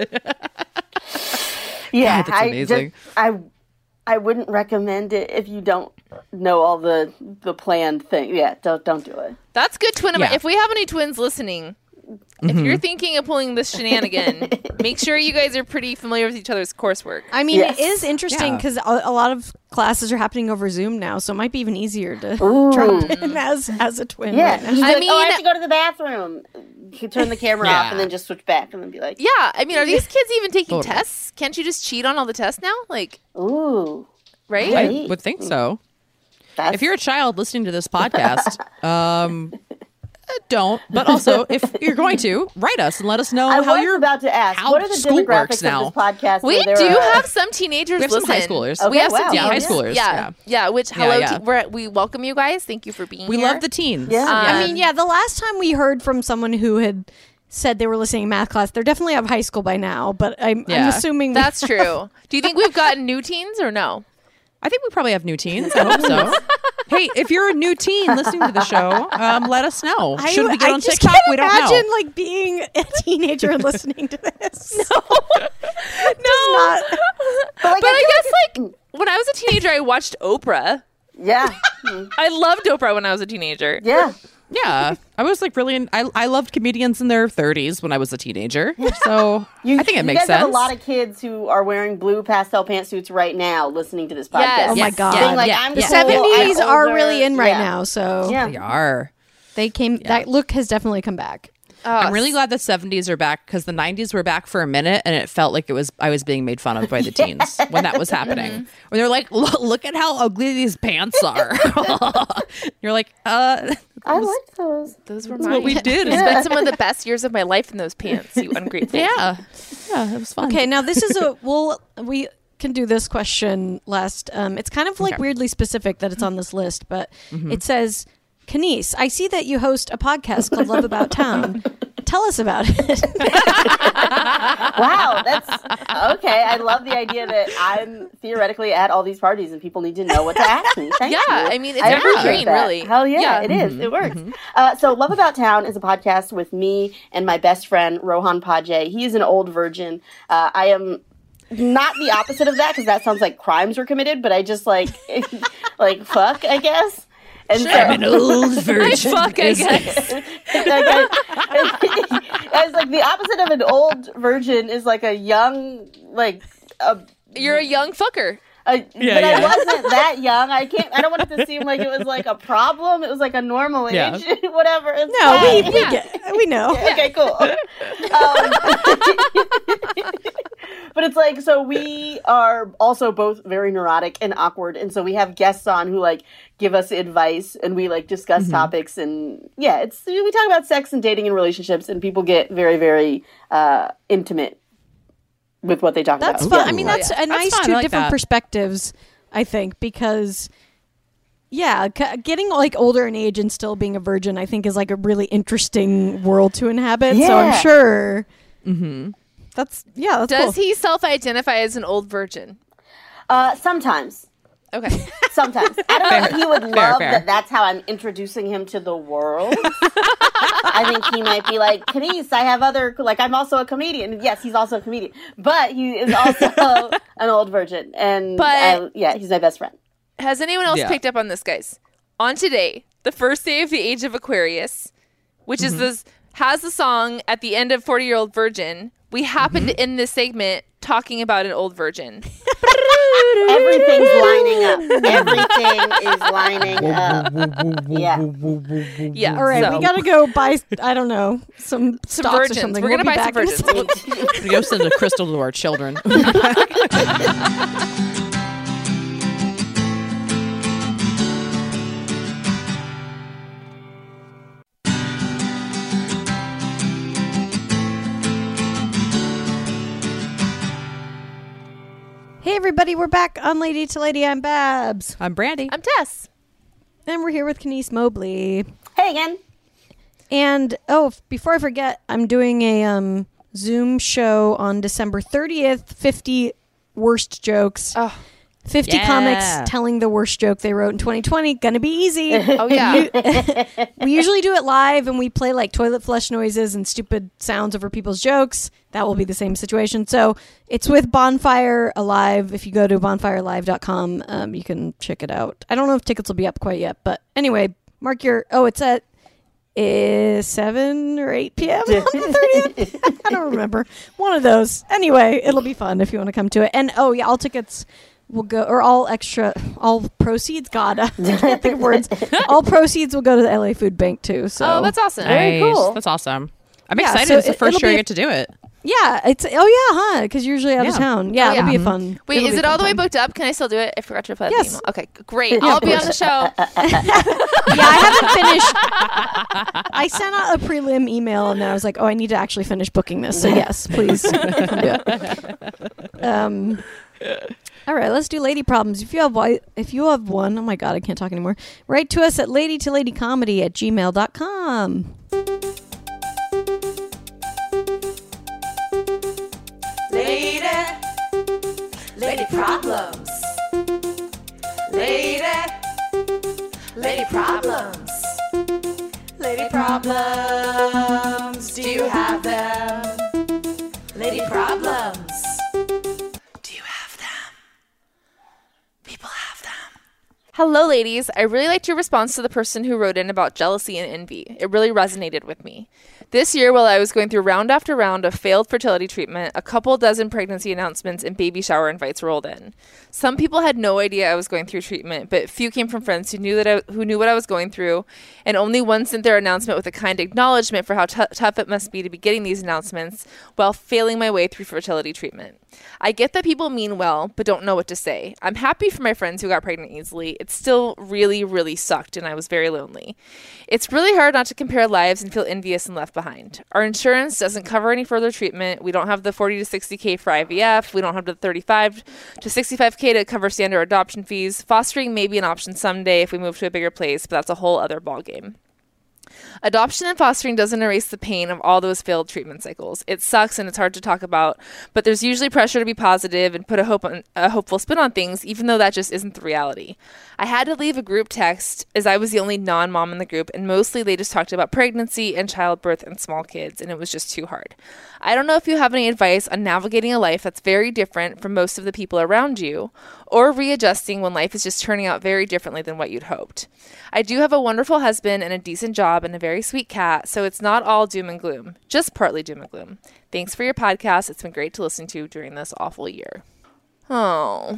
Yeah, God, that's I amazing. just I I wouldn't recommend it if you don't know all the the planned thing. Yeah, don't don't do it. That's good twin. Yeah. If we have any twins listening, if you're thinking of pulling this shenanigan, make sure you guys are pretty familiar with each other's coursework. I mean, Yes. it is interesting Yeah. because a, a lot of classes are happening over Zoom now, so it might be even easier to Ooh. drop in as as a twin. Yeah, right now. you I like, oh, I mean- have to go to the bathroom. You can turn the camera Yeah. off and then just switch back and then be like, Yeah, I mean, are these kids even taking Totally. tests? Can't you just cheat on all the tests now? Like, ooh, right? Yeah. I would think so. that's If you're a child listening to this podcast, um, uh, don't. But also, if you're going to, write us and let us know I how was you're. about to ask, how what are the school demographics works of now. this podcast? We where there do are- have some teenagers We have some listen. high schoolers. we Okay, have some wow. teens. Yeah, high schoolers, Yeah, yeah. yeah. Which Yeah, hello, yeah. te- we're, we welcome you guys. Thank you for being We here. love the teens. Yeah. I mean, yeah, the last time we heard from someone who had said they were listening in math class, they're definitely out of high school by now, but I'm, I'm Yeah. assuming we- That's true. Do you think we've gotten new teens or no? I think we probably have new teens. I hope so. Hey, if you're a new teen listening to the show, um, let us know. I, Should we get I on just TikTok? can't We don't imagine know. like being a teenager and listening to this. No. Not. but, like, But I feel guess like when I was a teenager, I watched Oprah. yeah, Mm. I loved Oprah when I was a teenager. yeah. Yeah, I was like really. In, I I loved comedians in their thirties when I was a teenager. So You, I think it you makes guys sense. have a lot of kids who are wearing blue pastel pantsuits right now, listening to this podcast. Yes. Oh my Yes, god. yeah, Being like, yeah. I'm The cool, seventies I'm are older. really in right Yeah. now, so Yeah. They are. they came. That look has definitely come back. Oh, I'm really glad the seventies are back because the nineties were back for a minute and it felt like it was I was being made fun of by the teens when that was happening. When they're like, look, look at how ugly these pants are. You're like, uh, I like those. Those were that's mine. what we did. I spent some of the best years of my life in those pants, you ungrateful. Yeah, yeah, it was fun. Okay, now this is a well, we can do this question last. Um, it's kind of like Okay. weirdly specific that it's on this list, but it says, Kenise, I see that you host a podcast called Love About Town. Tell us about it. Wow, that's okay. I love the idea that I'm theoretically at all these parties and people need to know what to ask me. Thank Yeah, you. I mean, it's I appreciate evergreen, that. really. Hell yeah, Yeah. it is. It works. Uh, so, Love About Town is a podcast with me and my best friend Rohan Pajay. He is an old virgin. Uh, I am not the opposite of that because that sounds like crimes were committed, but I just like like fuck, I guess. And so, I'm an old I virgin. fuck, I guess. like, I, as like the opposite of an old virgin is like a young like a You're a young fucker. Uh, Yeah, but I yeah. wasn't that young. I can't. I don't want it to seem like it was like a problem. It was like a normal age, Yeah. whatever. It's No, we, fine. we Yeah. get we know. Okay, cool. Um, but it's like, so we are also both very neurotic and awkward, and so we have guests on who like give us advice, and we like discuss topics, and yeah, it's we talk about sex and dating and relationships, and people get very, very uh, intimate with what they talk That's about. fun. I mean, that's a nice fun. I two like different that. perspectives, I think, because yeah, c- getting like older in age and still being a virgin, I think, is like a really interesting world to inhabit. So Yeah. I'm sure that's yeah, that's Does cool. he self-identify as an old virgin? Uh, sometimes. Okay. Sometimes. I don't know if he would Fair, love fair. that that's how I'm introducing him to the world. I think he might be like, Kenise, I have other, like, I'm also a comedian. Yes, he's also a comedian. But he is also an old virgin. And But- I, yeah, he's my best friend. Has anyone else Yeah. picked up on this, guys? On today, the first day of the age of Aquarius, which is this, has the song at the end of forty-Year-Old Virgin, we happen to end this segment talking about an old virgin. Everything's lining up. Everything is lining up. Yeah. Yeah. All right, so, we gotta go buy. I don't know some some stocks or virgins. something. We're We'll gonna be buy some back in a virgins. second. We go send a crystal to our children. Hey everybody, we're back on Lady to Lady. I'm Babs, I'm Brandy. I'm Tess. and we're here with Kenise Mobley. Hey again. And oh, f- before I forget, I'm doing a um, Zoom show on December thirtieth. fifty worst jokes. Oh, fifty Yeah. comics telling the worst joke they wrote in twenty twenty. Gonna be easy. oh yeah. We usually do it live, and we play like toilet flush noises and stupid sounds over people's jokes. That will be the same situation. So it's with Bonfire Alive. If you go to bonfire live dot com, um, you can check it out. I don't know if tickets will be up quite yet, but anyway, mark your. Oh, it's at uh, seven or eight p.m. on the thirtieth. I don't remember. One of those. Anyway, it'll be fun if you want to come to it. And oh yeah, all tickets will go, or all extra, all proceeds. God, I can't think of words. All proceeds will go to the L A Food Bank too. So Oh, that's awesome. Very Nice. cool. That's awesome. I'm Yeah, excited. so it's the it- first it'll year be I a- get to do it. yeah, it's oh yeah, huh? Because you're usually out of Yeah. town. Yeah, Oh, it'll yeah. be a fun. Wait, it'll is be it a all fun the way time. booked up? Can I still do it? I forgot to reply to Yes. the email. Okay, great. Yeah, I'll of be on course. the show. Yeah, I haven't finished. I sent out a prelim email, and then I was like, oh, I need to actually finish booking this. So yes, please. come do it. Um. All right, let's do lady problems. If you have one, if you have one, oh my god, I can't talk anymore. Write to us at lady to lady comedy at gmail dot com. Lady, lady problems. Lady, lady problems. Lady problems. Do you have them? Lady problems. Do you have them? People have them. Hello, ladies. I really liked your response to the person who wrote in about jealousy and envy. It really resonated with me. This year, while I was going through round after round of failed fertility treatment, a couple dozen pregnancy announcements and baby shower invites rolled in. Some people had no idea I was going through treatment, but few came from friends who knew that I, who knew what I was going through, and only one sent their announcement with a kind acknowledgement for how t- tough it must be to be getting these announcements while failing my way through fertility treatment. I get that people mean well, but don't know what to say. I'm happy for my friends who got pregnant easily. It still really, really sucked, and I was very lonely. It's really hard not to compare lives and feel envious and left behind. Our insurance doesn't cover any further treatment. We don't have the forty to sixty K for I V F. We don't have the thirty-five to sixty-five K to cover standard adoption fees. Fostering may be an option someday if we move to a bigger place, but that's a whole other ballgame. Adoption and fostering doesn't erase the pain of all those failed treatment cycles. It sucks and it's hard to talk about, but there's usually pressure to be positive and put a hope on, a hopeful spin on things, even though that just isn't the reality. I had to leave a group text as I was the only non-mom in the group, and mostly they just talked about pregnancy and childbirth and small kids, and it was just too hard. I don't know if you have any advice on navigating a life that's very different from most of the people around you, or readjusting when life is just turning out very differently than what you'd hoped. I do have a wonderful husband and a decent job and a very sweet cat, so it's not all doom and gloom, just partly doom and gloom. Thanks for your podcast. It's been great to listen to during this awful year. Oh,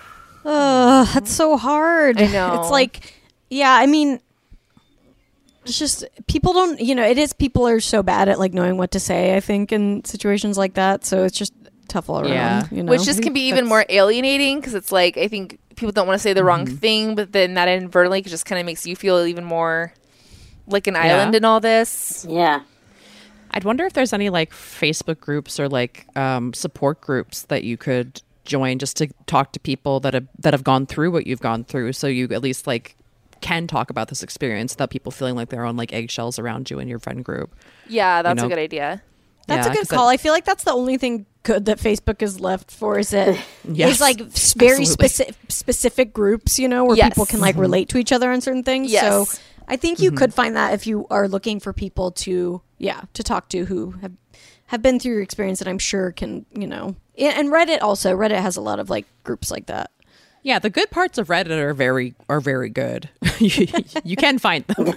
Oh, that's so hard. I know. It's like, yeah, I mean, it's just people don't, you know, it is people are so bad at like knowing what to say, I think, in situations like that. So it's just tough all around. Yeah. You know? which just can be even that's- more alienating because it's like I think people don't want to say the wrong Mhm. thing, but then that inadvertently just kind of makes you feel even more like an Yeah. island in all this. Yeah. I'd wonder if there's any like Facebook groups or like um, support groups that you could join just to talk to people that have that have gone through what you've gone through, so you at least like can talk about this experience without people feeling like they're on like eggshells around you in your friend group. Yeah, that's know? a good idea. That's Yeah, a good 'cause that- call. I feel like that's the only thing good that Facebook is left for is it Yes, is like s- very absolutely. specific specific groups, you know, where Yes. people can like relate to each other on certain things. Yes. So I think you could find that if you are looking for people to, yeah, to talk to who have have been through your experience, and I'm sure can, you know, and and Reddit also. Reddit has a lot of like groups like that. Yeah, the good parts of Reddit are very are very good. you, you can find them.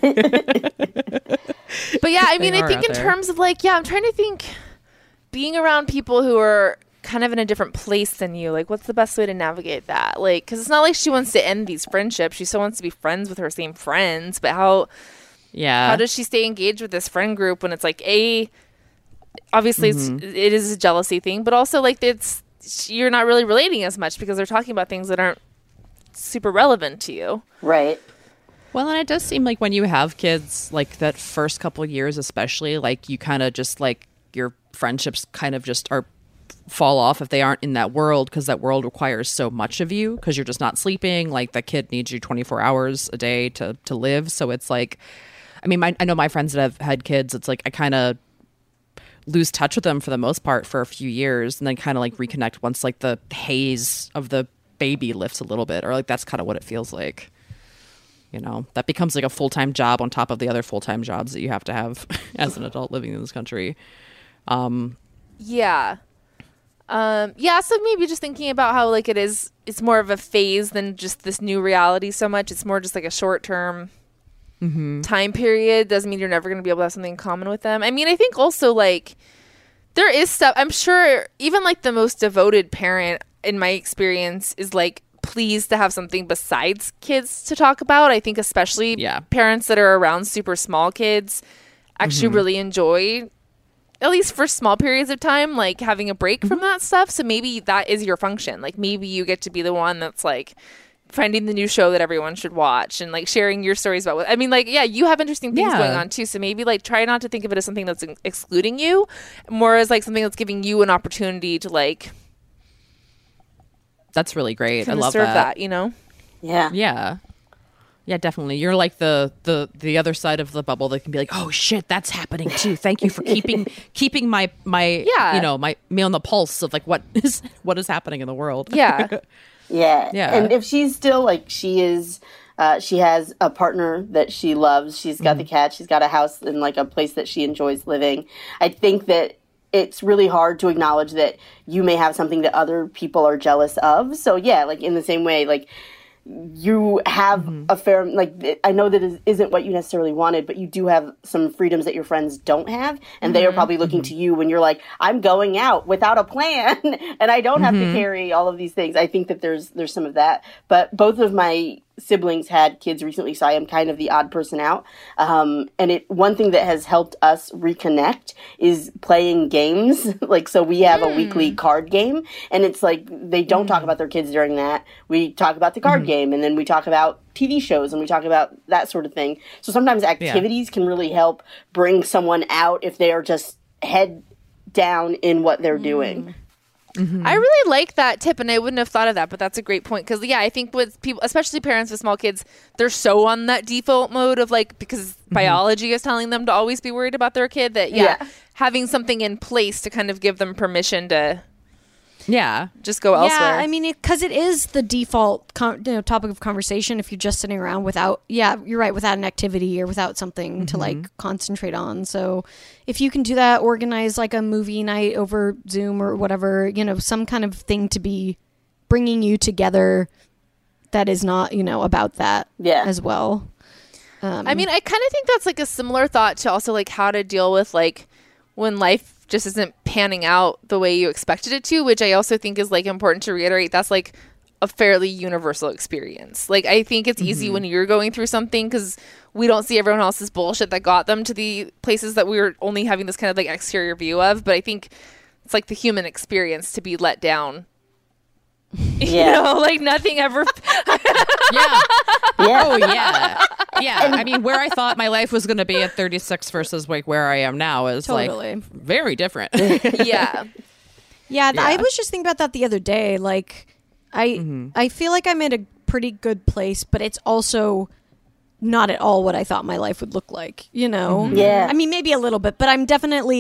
But yeah, I mean, They I are think out in there. terms of like, yeah, I'm trying to think being around people who are kind of in a different place than you. Like, what's the best way to navigate that? Like, because it's not like she wants to end these friendships. She still wants to be friends with her same friends. But how Yeah. how does she stay engaged with this friend group when it's like, A, obviously it's, it is a jealousy thing, but also like it's you're not really relating as much because they're talking about things that aren't super relevant to you. Right. Well, and it does seem like when you have kids, like that first couple of years, especially, like you kind of just like your friendships kind of just are fall off if they aren't in that world because that world requires so much of you because you're just not sleeping. Like the kid needs you twenty-four hours a day to to live. So it's like, I mean, my, I know my friends that have had kids. It's like I kind of lose touch with them for the most part for a few years and then kind of like reconnect once like the haze of the baby lifts a little bit, or like that's kind of what it feels like. You know, that becomes like a full-time job on top of the other full-time jobs that you have to have as an adult living in this country. Um, Yeah. Um, yeah, so maybe just thinking about how like it is, it's more of a phase than just this new reality so much. It's more just like a short-term time period. Doesn't mean you're never going to be able to have something in common with them. I mean, I think also like there is stuff, I'm sure even like the most devoted parent in my experience is like pleased to have something besides kids to talk about. I think especially Yeah. parents that are around super small kids actually really enjoy, at least for small periods of time, like having a break from that stuff. So maybe that is your function. Like maybe you get to be the one that's like finding the new show that everyone should watch and like sharing your stories about what I mean, like, yeah, you have interesting things Yeah. going on too. So maybe like try not to think of it as something that's ex- excluding you, more as like something that's giving you an opportunity to like that's really great. I kind of love serve that. that, you know? Yeah. Yeah. Yeah, definitely. You're like the, the the other side of the bubble that can be like, oh shit, that's happening too. Thank you for keeping keeping my my Yeah. you know my me on the pulse of like what is what is happening in the world. Yeah. Yeah. Yeah. And if she's still like she is, uh, she has a partner that she loves. She's got the cat. She's got a house and like a place that she enjoys living. I think that it's really hard to acknowledge that you may have something that other people are jealous of. So yeah, like in the same way, like you have a fair, like, I know that it isn't what you necessarily wanted, but you do have some freedoms that your friends don't have. And they are probably looking to you when you're like, I'm going out without a plan and I don't have to carry all of these things. I think that there's, there's some of that, but both of my siblings had kids recently, so I am kind of the odd person out. Um, and it one thing that has helped us reconnect is playing games. Like, so we have a weekly card game, and it's like they don't talk about their kids during that. We talk about the card game, and then we talk about T V shows, and we talk about that sort of thing. So sometimes activities can really help bring someone out if they are just head down in what they're doing. I really like that tip, and I wouldn't have thought of that, but that's a great point. Because, yeah, I think with people, especially parents with small kids, they're so on that default mode of, like, because biology is telling them to always be worried about their kid, that, yeah, Yeah. having something in place to kind of give them permission to Yeah. just go elsewhere. Yeah, I mean, because it, it is the default con- you know, topic of conversation if you're just sitting around without, yeah, you're right, without an activity or without something to like concentrate on. So if you can do that, organize like a movie night over Zoom or whatever, you know, some kind of thing to be bringing you together that is not, you know, about that Yeah. as well. Um, I mean, I kind of think that's like a similar thought to also like how to deal with like when life just isn't panning out the way you expected it to, which I also think is like important to reiterate. That's like a fairly universal experience. Like, I think it's easy when you're going through something because we don't see everyone else's bullshit that got them to the places that we were only having this kind of like exterior view of. But I think it's like the human experience to be let down. You Yeah. know, like nothing ever. Yeah. Yeah. Oh yeah. Yeah. I mean, where I thought my life was going to be at thirty-six versus like where I am now is Totally. like very different. Yeah. Yeah, th- I Yeah. was just thinking about that the other day. Like, I I feel like I'm in a pretty good place, but it's also not at all what I thought my life would look like. You know? Yeah. I mean, maybe a little bit, but I'm definitely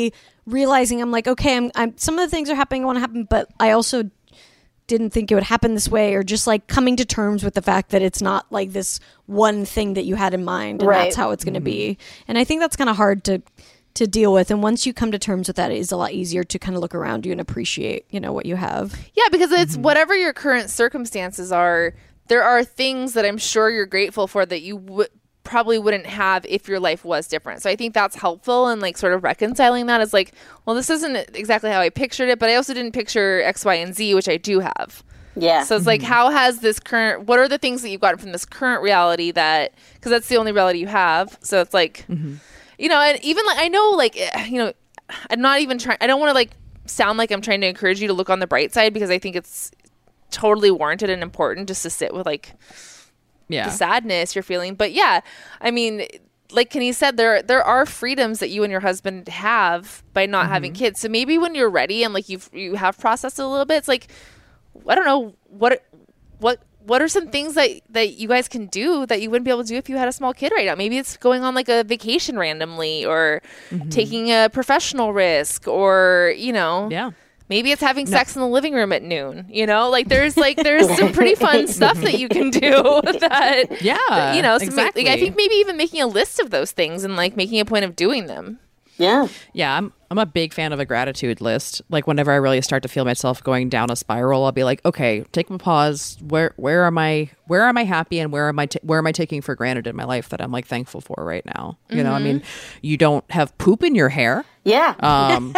realizing I'm like, okay, I'm, I'm some of the things are happening I want to happen, but I also didn't think it would happen this way, or just like coming to terms with the fact that it's not like this one thing that you had in mind and Right. that's how it's going to be. And I think that's kind of hard to to deal with. And once you come to terms with that, it is a lot easier to kind of look around you and appreciate, you know, what you have. Yeah, because it's whatever your current circumstances are, there are things that I'm sure you're grateful for that you would probably wouldn't have if your life was different. So I think that's helpful, and like sort of reconciling that is like, well, this isn't exactly how I pictured it, but I also didn't picture X, Y, and Z, which I do have. Yeah. So it's like, how has this current, what are the things that you've gotten from this current reality that, because that's the only reality you have. So it's like, you know, and even like, I know like, eh, you know, I'm not even trying, I don't want to like sound like I'm trying to encourage you to look on the bright side, because I think it's totally warranted and important just to sit with like Yeah. the sadness you're feeling. But yeah, I mean, like Kenny said, there there are freedoms that you and your husband have by not having kids. So maybe when you're ready and like you've you have processed it a little bit, it's like, I don't know, what what what are some things that that you guys can do that you wouldn't be able to do if you had a small kid right now? Maybe it's going on like a vacation randomly, or taking a professional risk, or you know, Yeah. maybe it's having sex in the living room at noon. You know, like there's like there's some pretty fun stuff that you can do. That Yeah, you know, so ma- exactly. like, I think maybe even making a list of those things and like making a point of doing them. Yeah. Yeah, I'm I'm a big fan of a gratitude list. Like whenever I really start to feel myself going down a spiral, I'll be like, okay, take a pause. Where where am I where am I happy, and where am I ta- where am I taking for granted in my life that I'm like thankful for right now? You know, I mean, you don't have poop in your hair. Yeah. Um,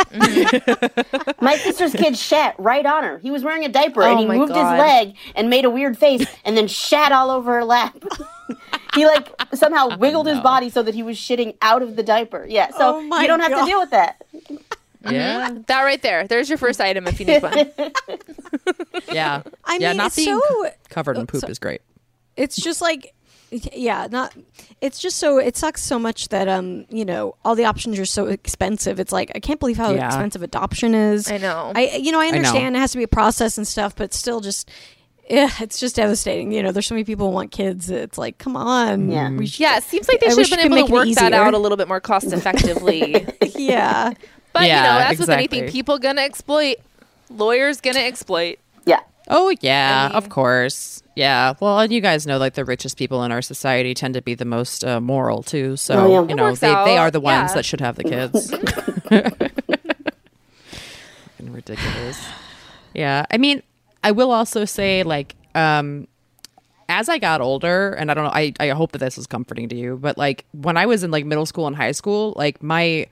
My sister's kid shat right on her. He was wearing a diaper Oh and he my moved God. his leg and made a weird face and then shat all over her lap. He like somehow wiggled his body so that he was shitting out of the diaper. Yeah, so Oh my you don't have God. to deal with that. yeah, That right there. There's your first item if you need one. yeah, I yeah. mean, Not it's being so- covered in oh, poop so- is great. It's just like, yeah, not, it's just so, it sucks so much that, um, you know, all the options are so expensive. It's like, I can't believe how Yeah. expensive adoption is. I know. I, you know, I know. understand it has to be a process and stuff, but still just, yeah, it's just devastating. You know, there's so many people who want kids. It's like, come on. Yeah. We should, Yeah, it seems like they I should wish have you been could able to make it work that easier. out a little bit more cost effectively. yeah. But Yeah, you know, that's with exactly. anything. People gonna exploit. Lawyers gonna exploit. Yeah. Oh yeah, I mean- of course. Yeah. Well, and you guys know, like the richest people in our society tend to be the most uh, moral too. So Oh, yeah. you It know, works they, they out, are the ones yeah. that should have the kids. Fucking ridiculous. Yeah. I mean, I will also say, like, um, as I got older, and I don't know, I, I hope that this is comforting to you, but like when I was in like middle school and high school, like my,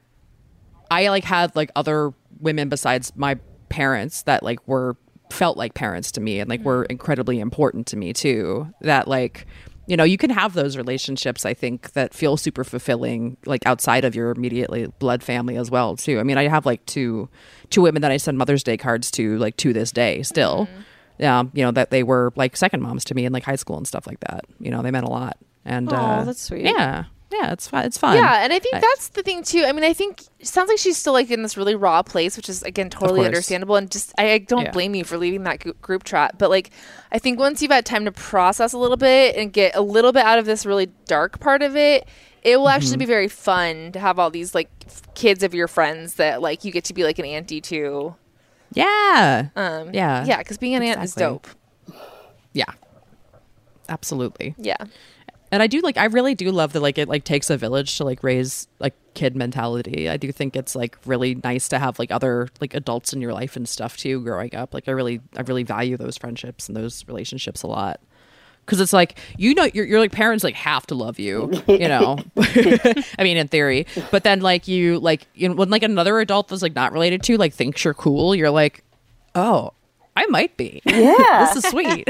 I like had like other women besides my parents that like were felt like parents to me and like were incredibly important to me too. That like, you know, you can have those relationships, I think, that feel super fulfilling, like outside of your immediately blood family as well too. I mean, I have like two two women that I send Mother's Day cards to like to this day still. Yeah, you know, that they were like second moms to me in like high school and stuff like that. You know, they meant a lot. And Aw, uh, that's sweet. Yeah, yeah, it's fun. It's fun. Yeah, and I think I- that's the thing too. I mean, I think it sounds like she's still like in this really raw place, which is again totally course. understandable. And just I, I don't Yeah. blame you for leaving that gr- group chat, but like I think once you've had time to process a little bit and get a little bit out of this really dark part of it, it will Mm-hmm. actually be very fun to have all these like f- kids of your friends that like you get to be like an auntie to. Yeah. Um, Yeah. yeah, because being an aunt is Exactly. dope. Yeah. Absolutely. Yeah. And I do like I really do love that like it like takes a village to like raise like kid mentality. I do think it's like really nice to have like other like adults in your life and stuff too growing up. Like I really I really value those friendships and those relationships a lot. Cause it's like, you know, your, your like parents like have to love you, you know, I mean, in theory, but then like you like, you know, when like another adult that's like not related to like thinks you're cool, you're like, oh, I might be. Yeah. This is sweet.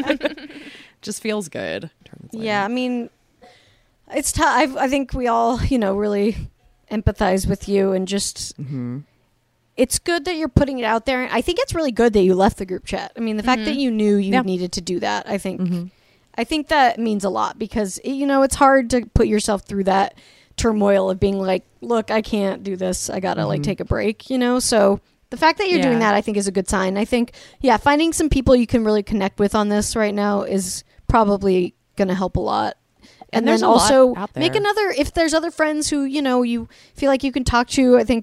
Just feels good. Yeah, I mean, it's tough. I I think we all, you know, really empathize with you, and just it's good that you're putting it out there. I think it's really good that you left the group chat. I mean, the fact that you knew you Yeah. needed to do that, I think, I think that means a lot, because you know it's hard to put yourself through that turmoil of being like, look, I can't do this. I gotta like take a break, you know. So the fact that you're doing Yeah. that, I think, is a good sign. I think, yeah, finding some people you can really connect with on this right now is probably going to help a lot. And, And there's then a lot also out make there. another, if there's other friends who, you know, you feel like you can talk to, I think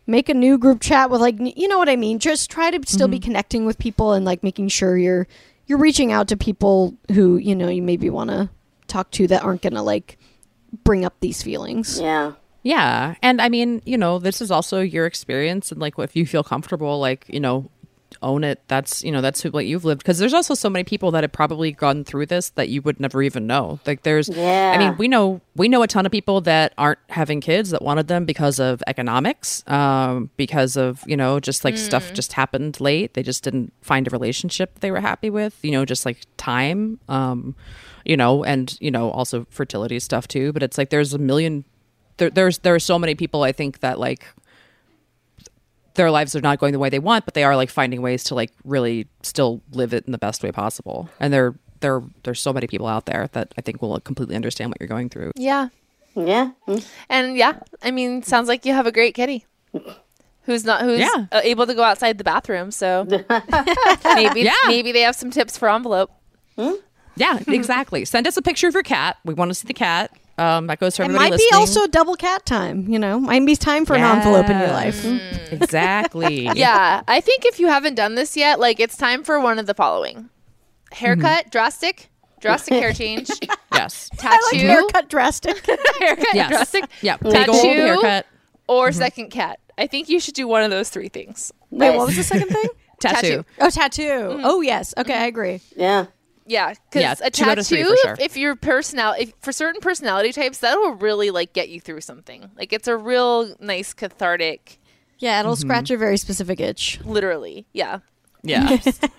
make a new group chat with like n- you know what I mean. Just try to still be connecting with people and like making sure you're you're reaching out to people who you know you maybe want to talk to that aren't gonna like bring up these feelings. Yeah. Yeah. And I mean, you know, this is also your experience. And like, if you feel comfortable, like, you know, own it. That's, you know, that's what you've lived. Because there's also so many people that have probably gone through this that you would never even know. Like there's, Yeah. I mean, we know, we know a ton of people that aren't having kids that wanted them because of economics, um, because of, you know, just like stuff just happened late. They just didn't find a relationship they were happy with, you know, just like time, um, you know, and, you know, also fertility stuff too. But it's like, there's a million, there, there's, there are so many people, I think, that like, their lives are not going the way they want, but they are like finding ways to like really still live it in the best way possible. And there, there, there's so many people out there that I think will completely understand what you're going through. Yeah. Yeah. Mm. And yeah, I mean, sounds like you have a great kitty who's not who's Yeah. uh, able to go outside the bathroom. So maybe Yeah. maybe they have some tips for envelope. Yeah, exactly. Send us a picture of your cat. We want to see the cat. Um, that goes to It everybody might be listening. also double cat time. You know, might be time for an envelope in your life. Exactly. Yeah, I think if you haven't done this yet, like it's time for one of the following: haircut, drastic, drastic hair change, Yes. tattoo, I like haircut drastic. haircut, Yes. drastic, Yeah. Big tattoo, old haircut. or second cat. I think you should do one of those three things. Wait, what was the second thing? Tattoo. Oh, tattoo. Oh, yes. Okay, I agree. Yeah. Yeah, because Yeah, a two out of three tattoo, for sure. if your personality, if, for certain personality types, that will really like get you through something. Like it's a real nice cathartic, Yeah, it'll scratch a very specific itch. literally. Yeah. Yeah.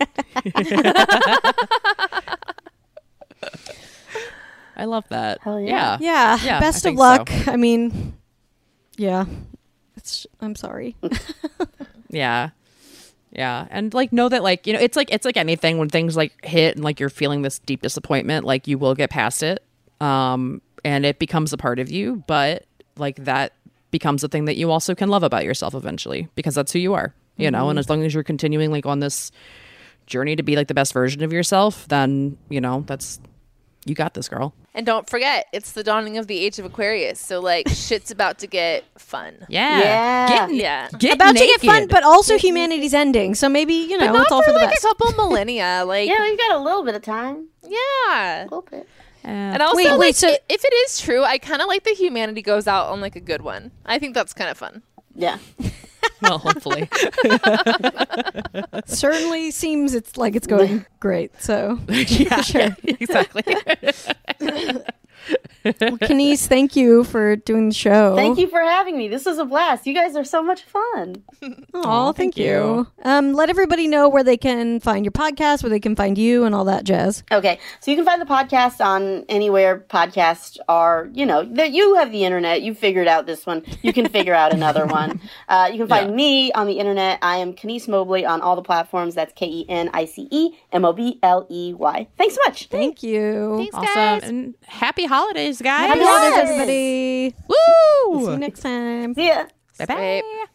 I love that. Hell yeah. Yeah. Yeah, Best I of think luck. so. I mean, yeah. It's. I'm sorry. Yeah. Yeah. And like know that like, you know, it's like it's like anything when things like hit and like you're feeling this deep disappointment, like you will get past it. Um and it becomes a part of you, but like that becomes a thing that you also can love about yourself eventually because that's who you are, you know, and as long as you're continuing like on this journey to be like the best version of yourself, then, you know, that's you got this, girl. And don't forget, it's the dawning of the age of Aquarius. So like shit's about to get fun. Yeah. Yeah. Get, Yeah. get About to naked. get fun, but also humanity's ending. So maybe you know But not it's all for, for the like best. a couple millennia. Like Yeah, we've got a little bit of time. yeah. A little bit. Uh, And also, Wait, like, wait, so- i- if it is true, I kind of like that humanity goes out on like a good one. I think that's kind of fun. Yeah. well, hopefully. Certainly seems it's like it's going great. So yeah, yeah, exactly. well, Kenise, thank you for doing the show. Thank you for having me. This was a blast. You guys are so much fun. Oh, thank thank you. you. Um, let everybody know where they can find your podcast, where they can find you, and all that jazz. Okay, so you can find the podcast on anywhere podcasts are, you know, that you have the internet. You figured out this one. You can figure out another one. Uh, you can find Yeah. me on the internet. I am Kenise Mobley on all the platforms. That's K E N I C E M O B L E Y. Thanks so much. Thank you. Thanks, Awesome. guys. And happy holidays, guys. Happy Yes. holidays, everybody. Woo! See you next time. See ya. Bye-bye. Right.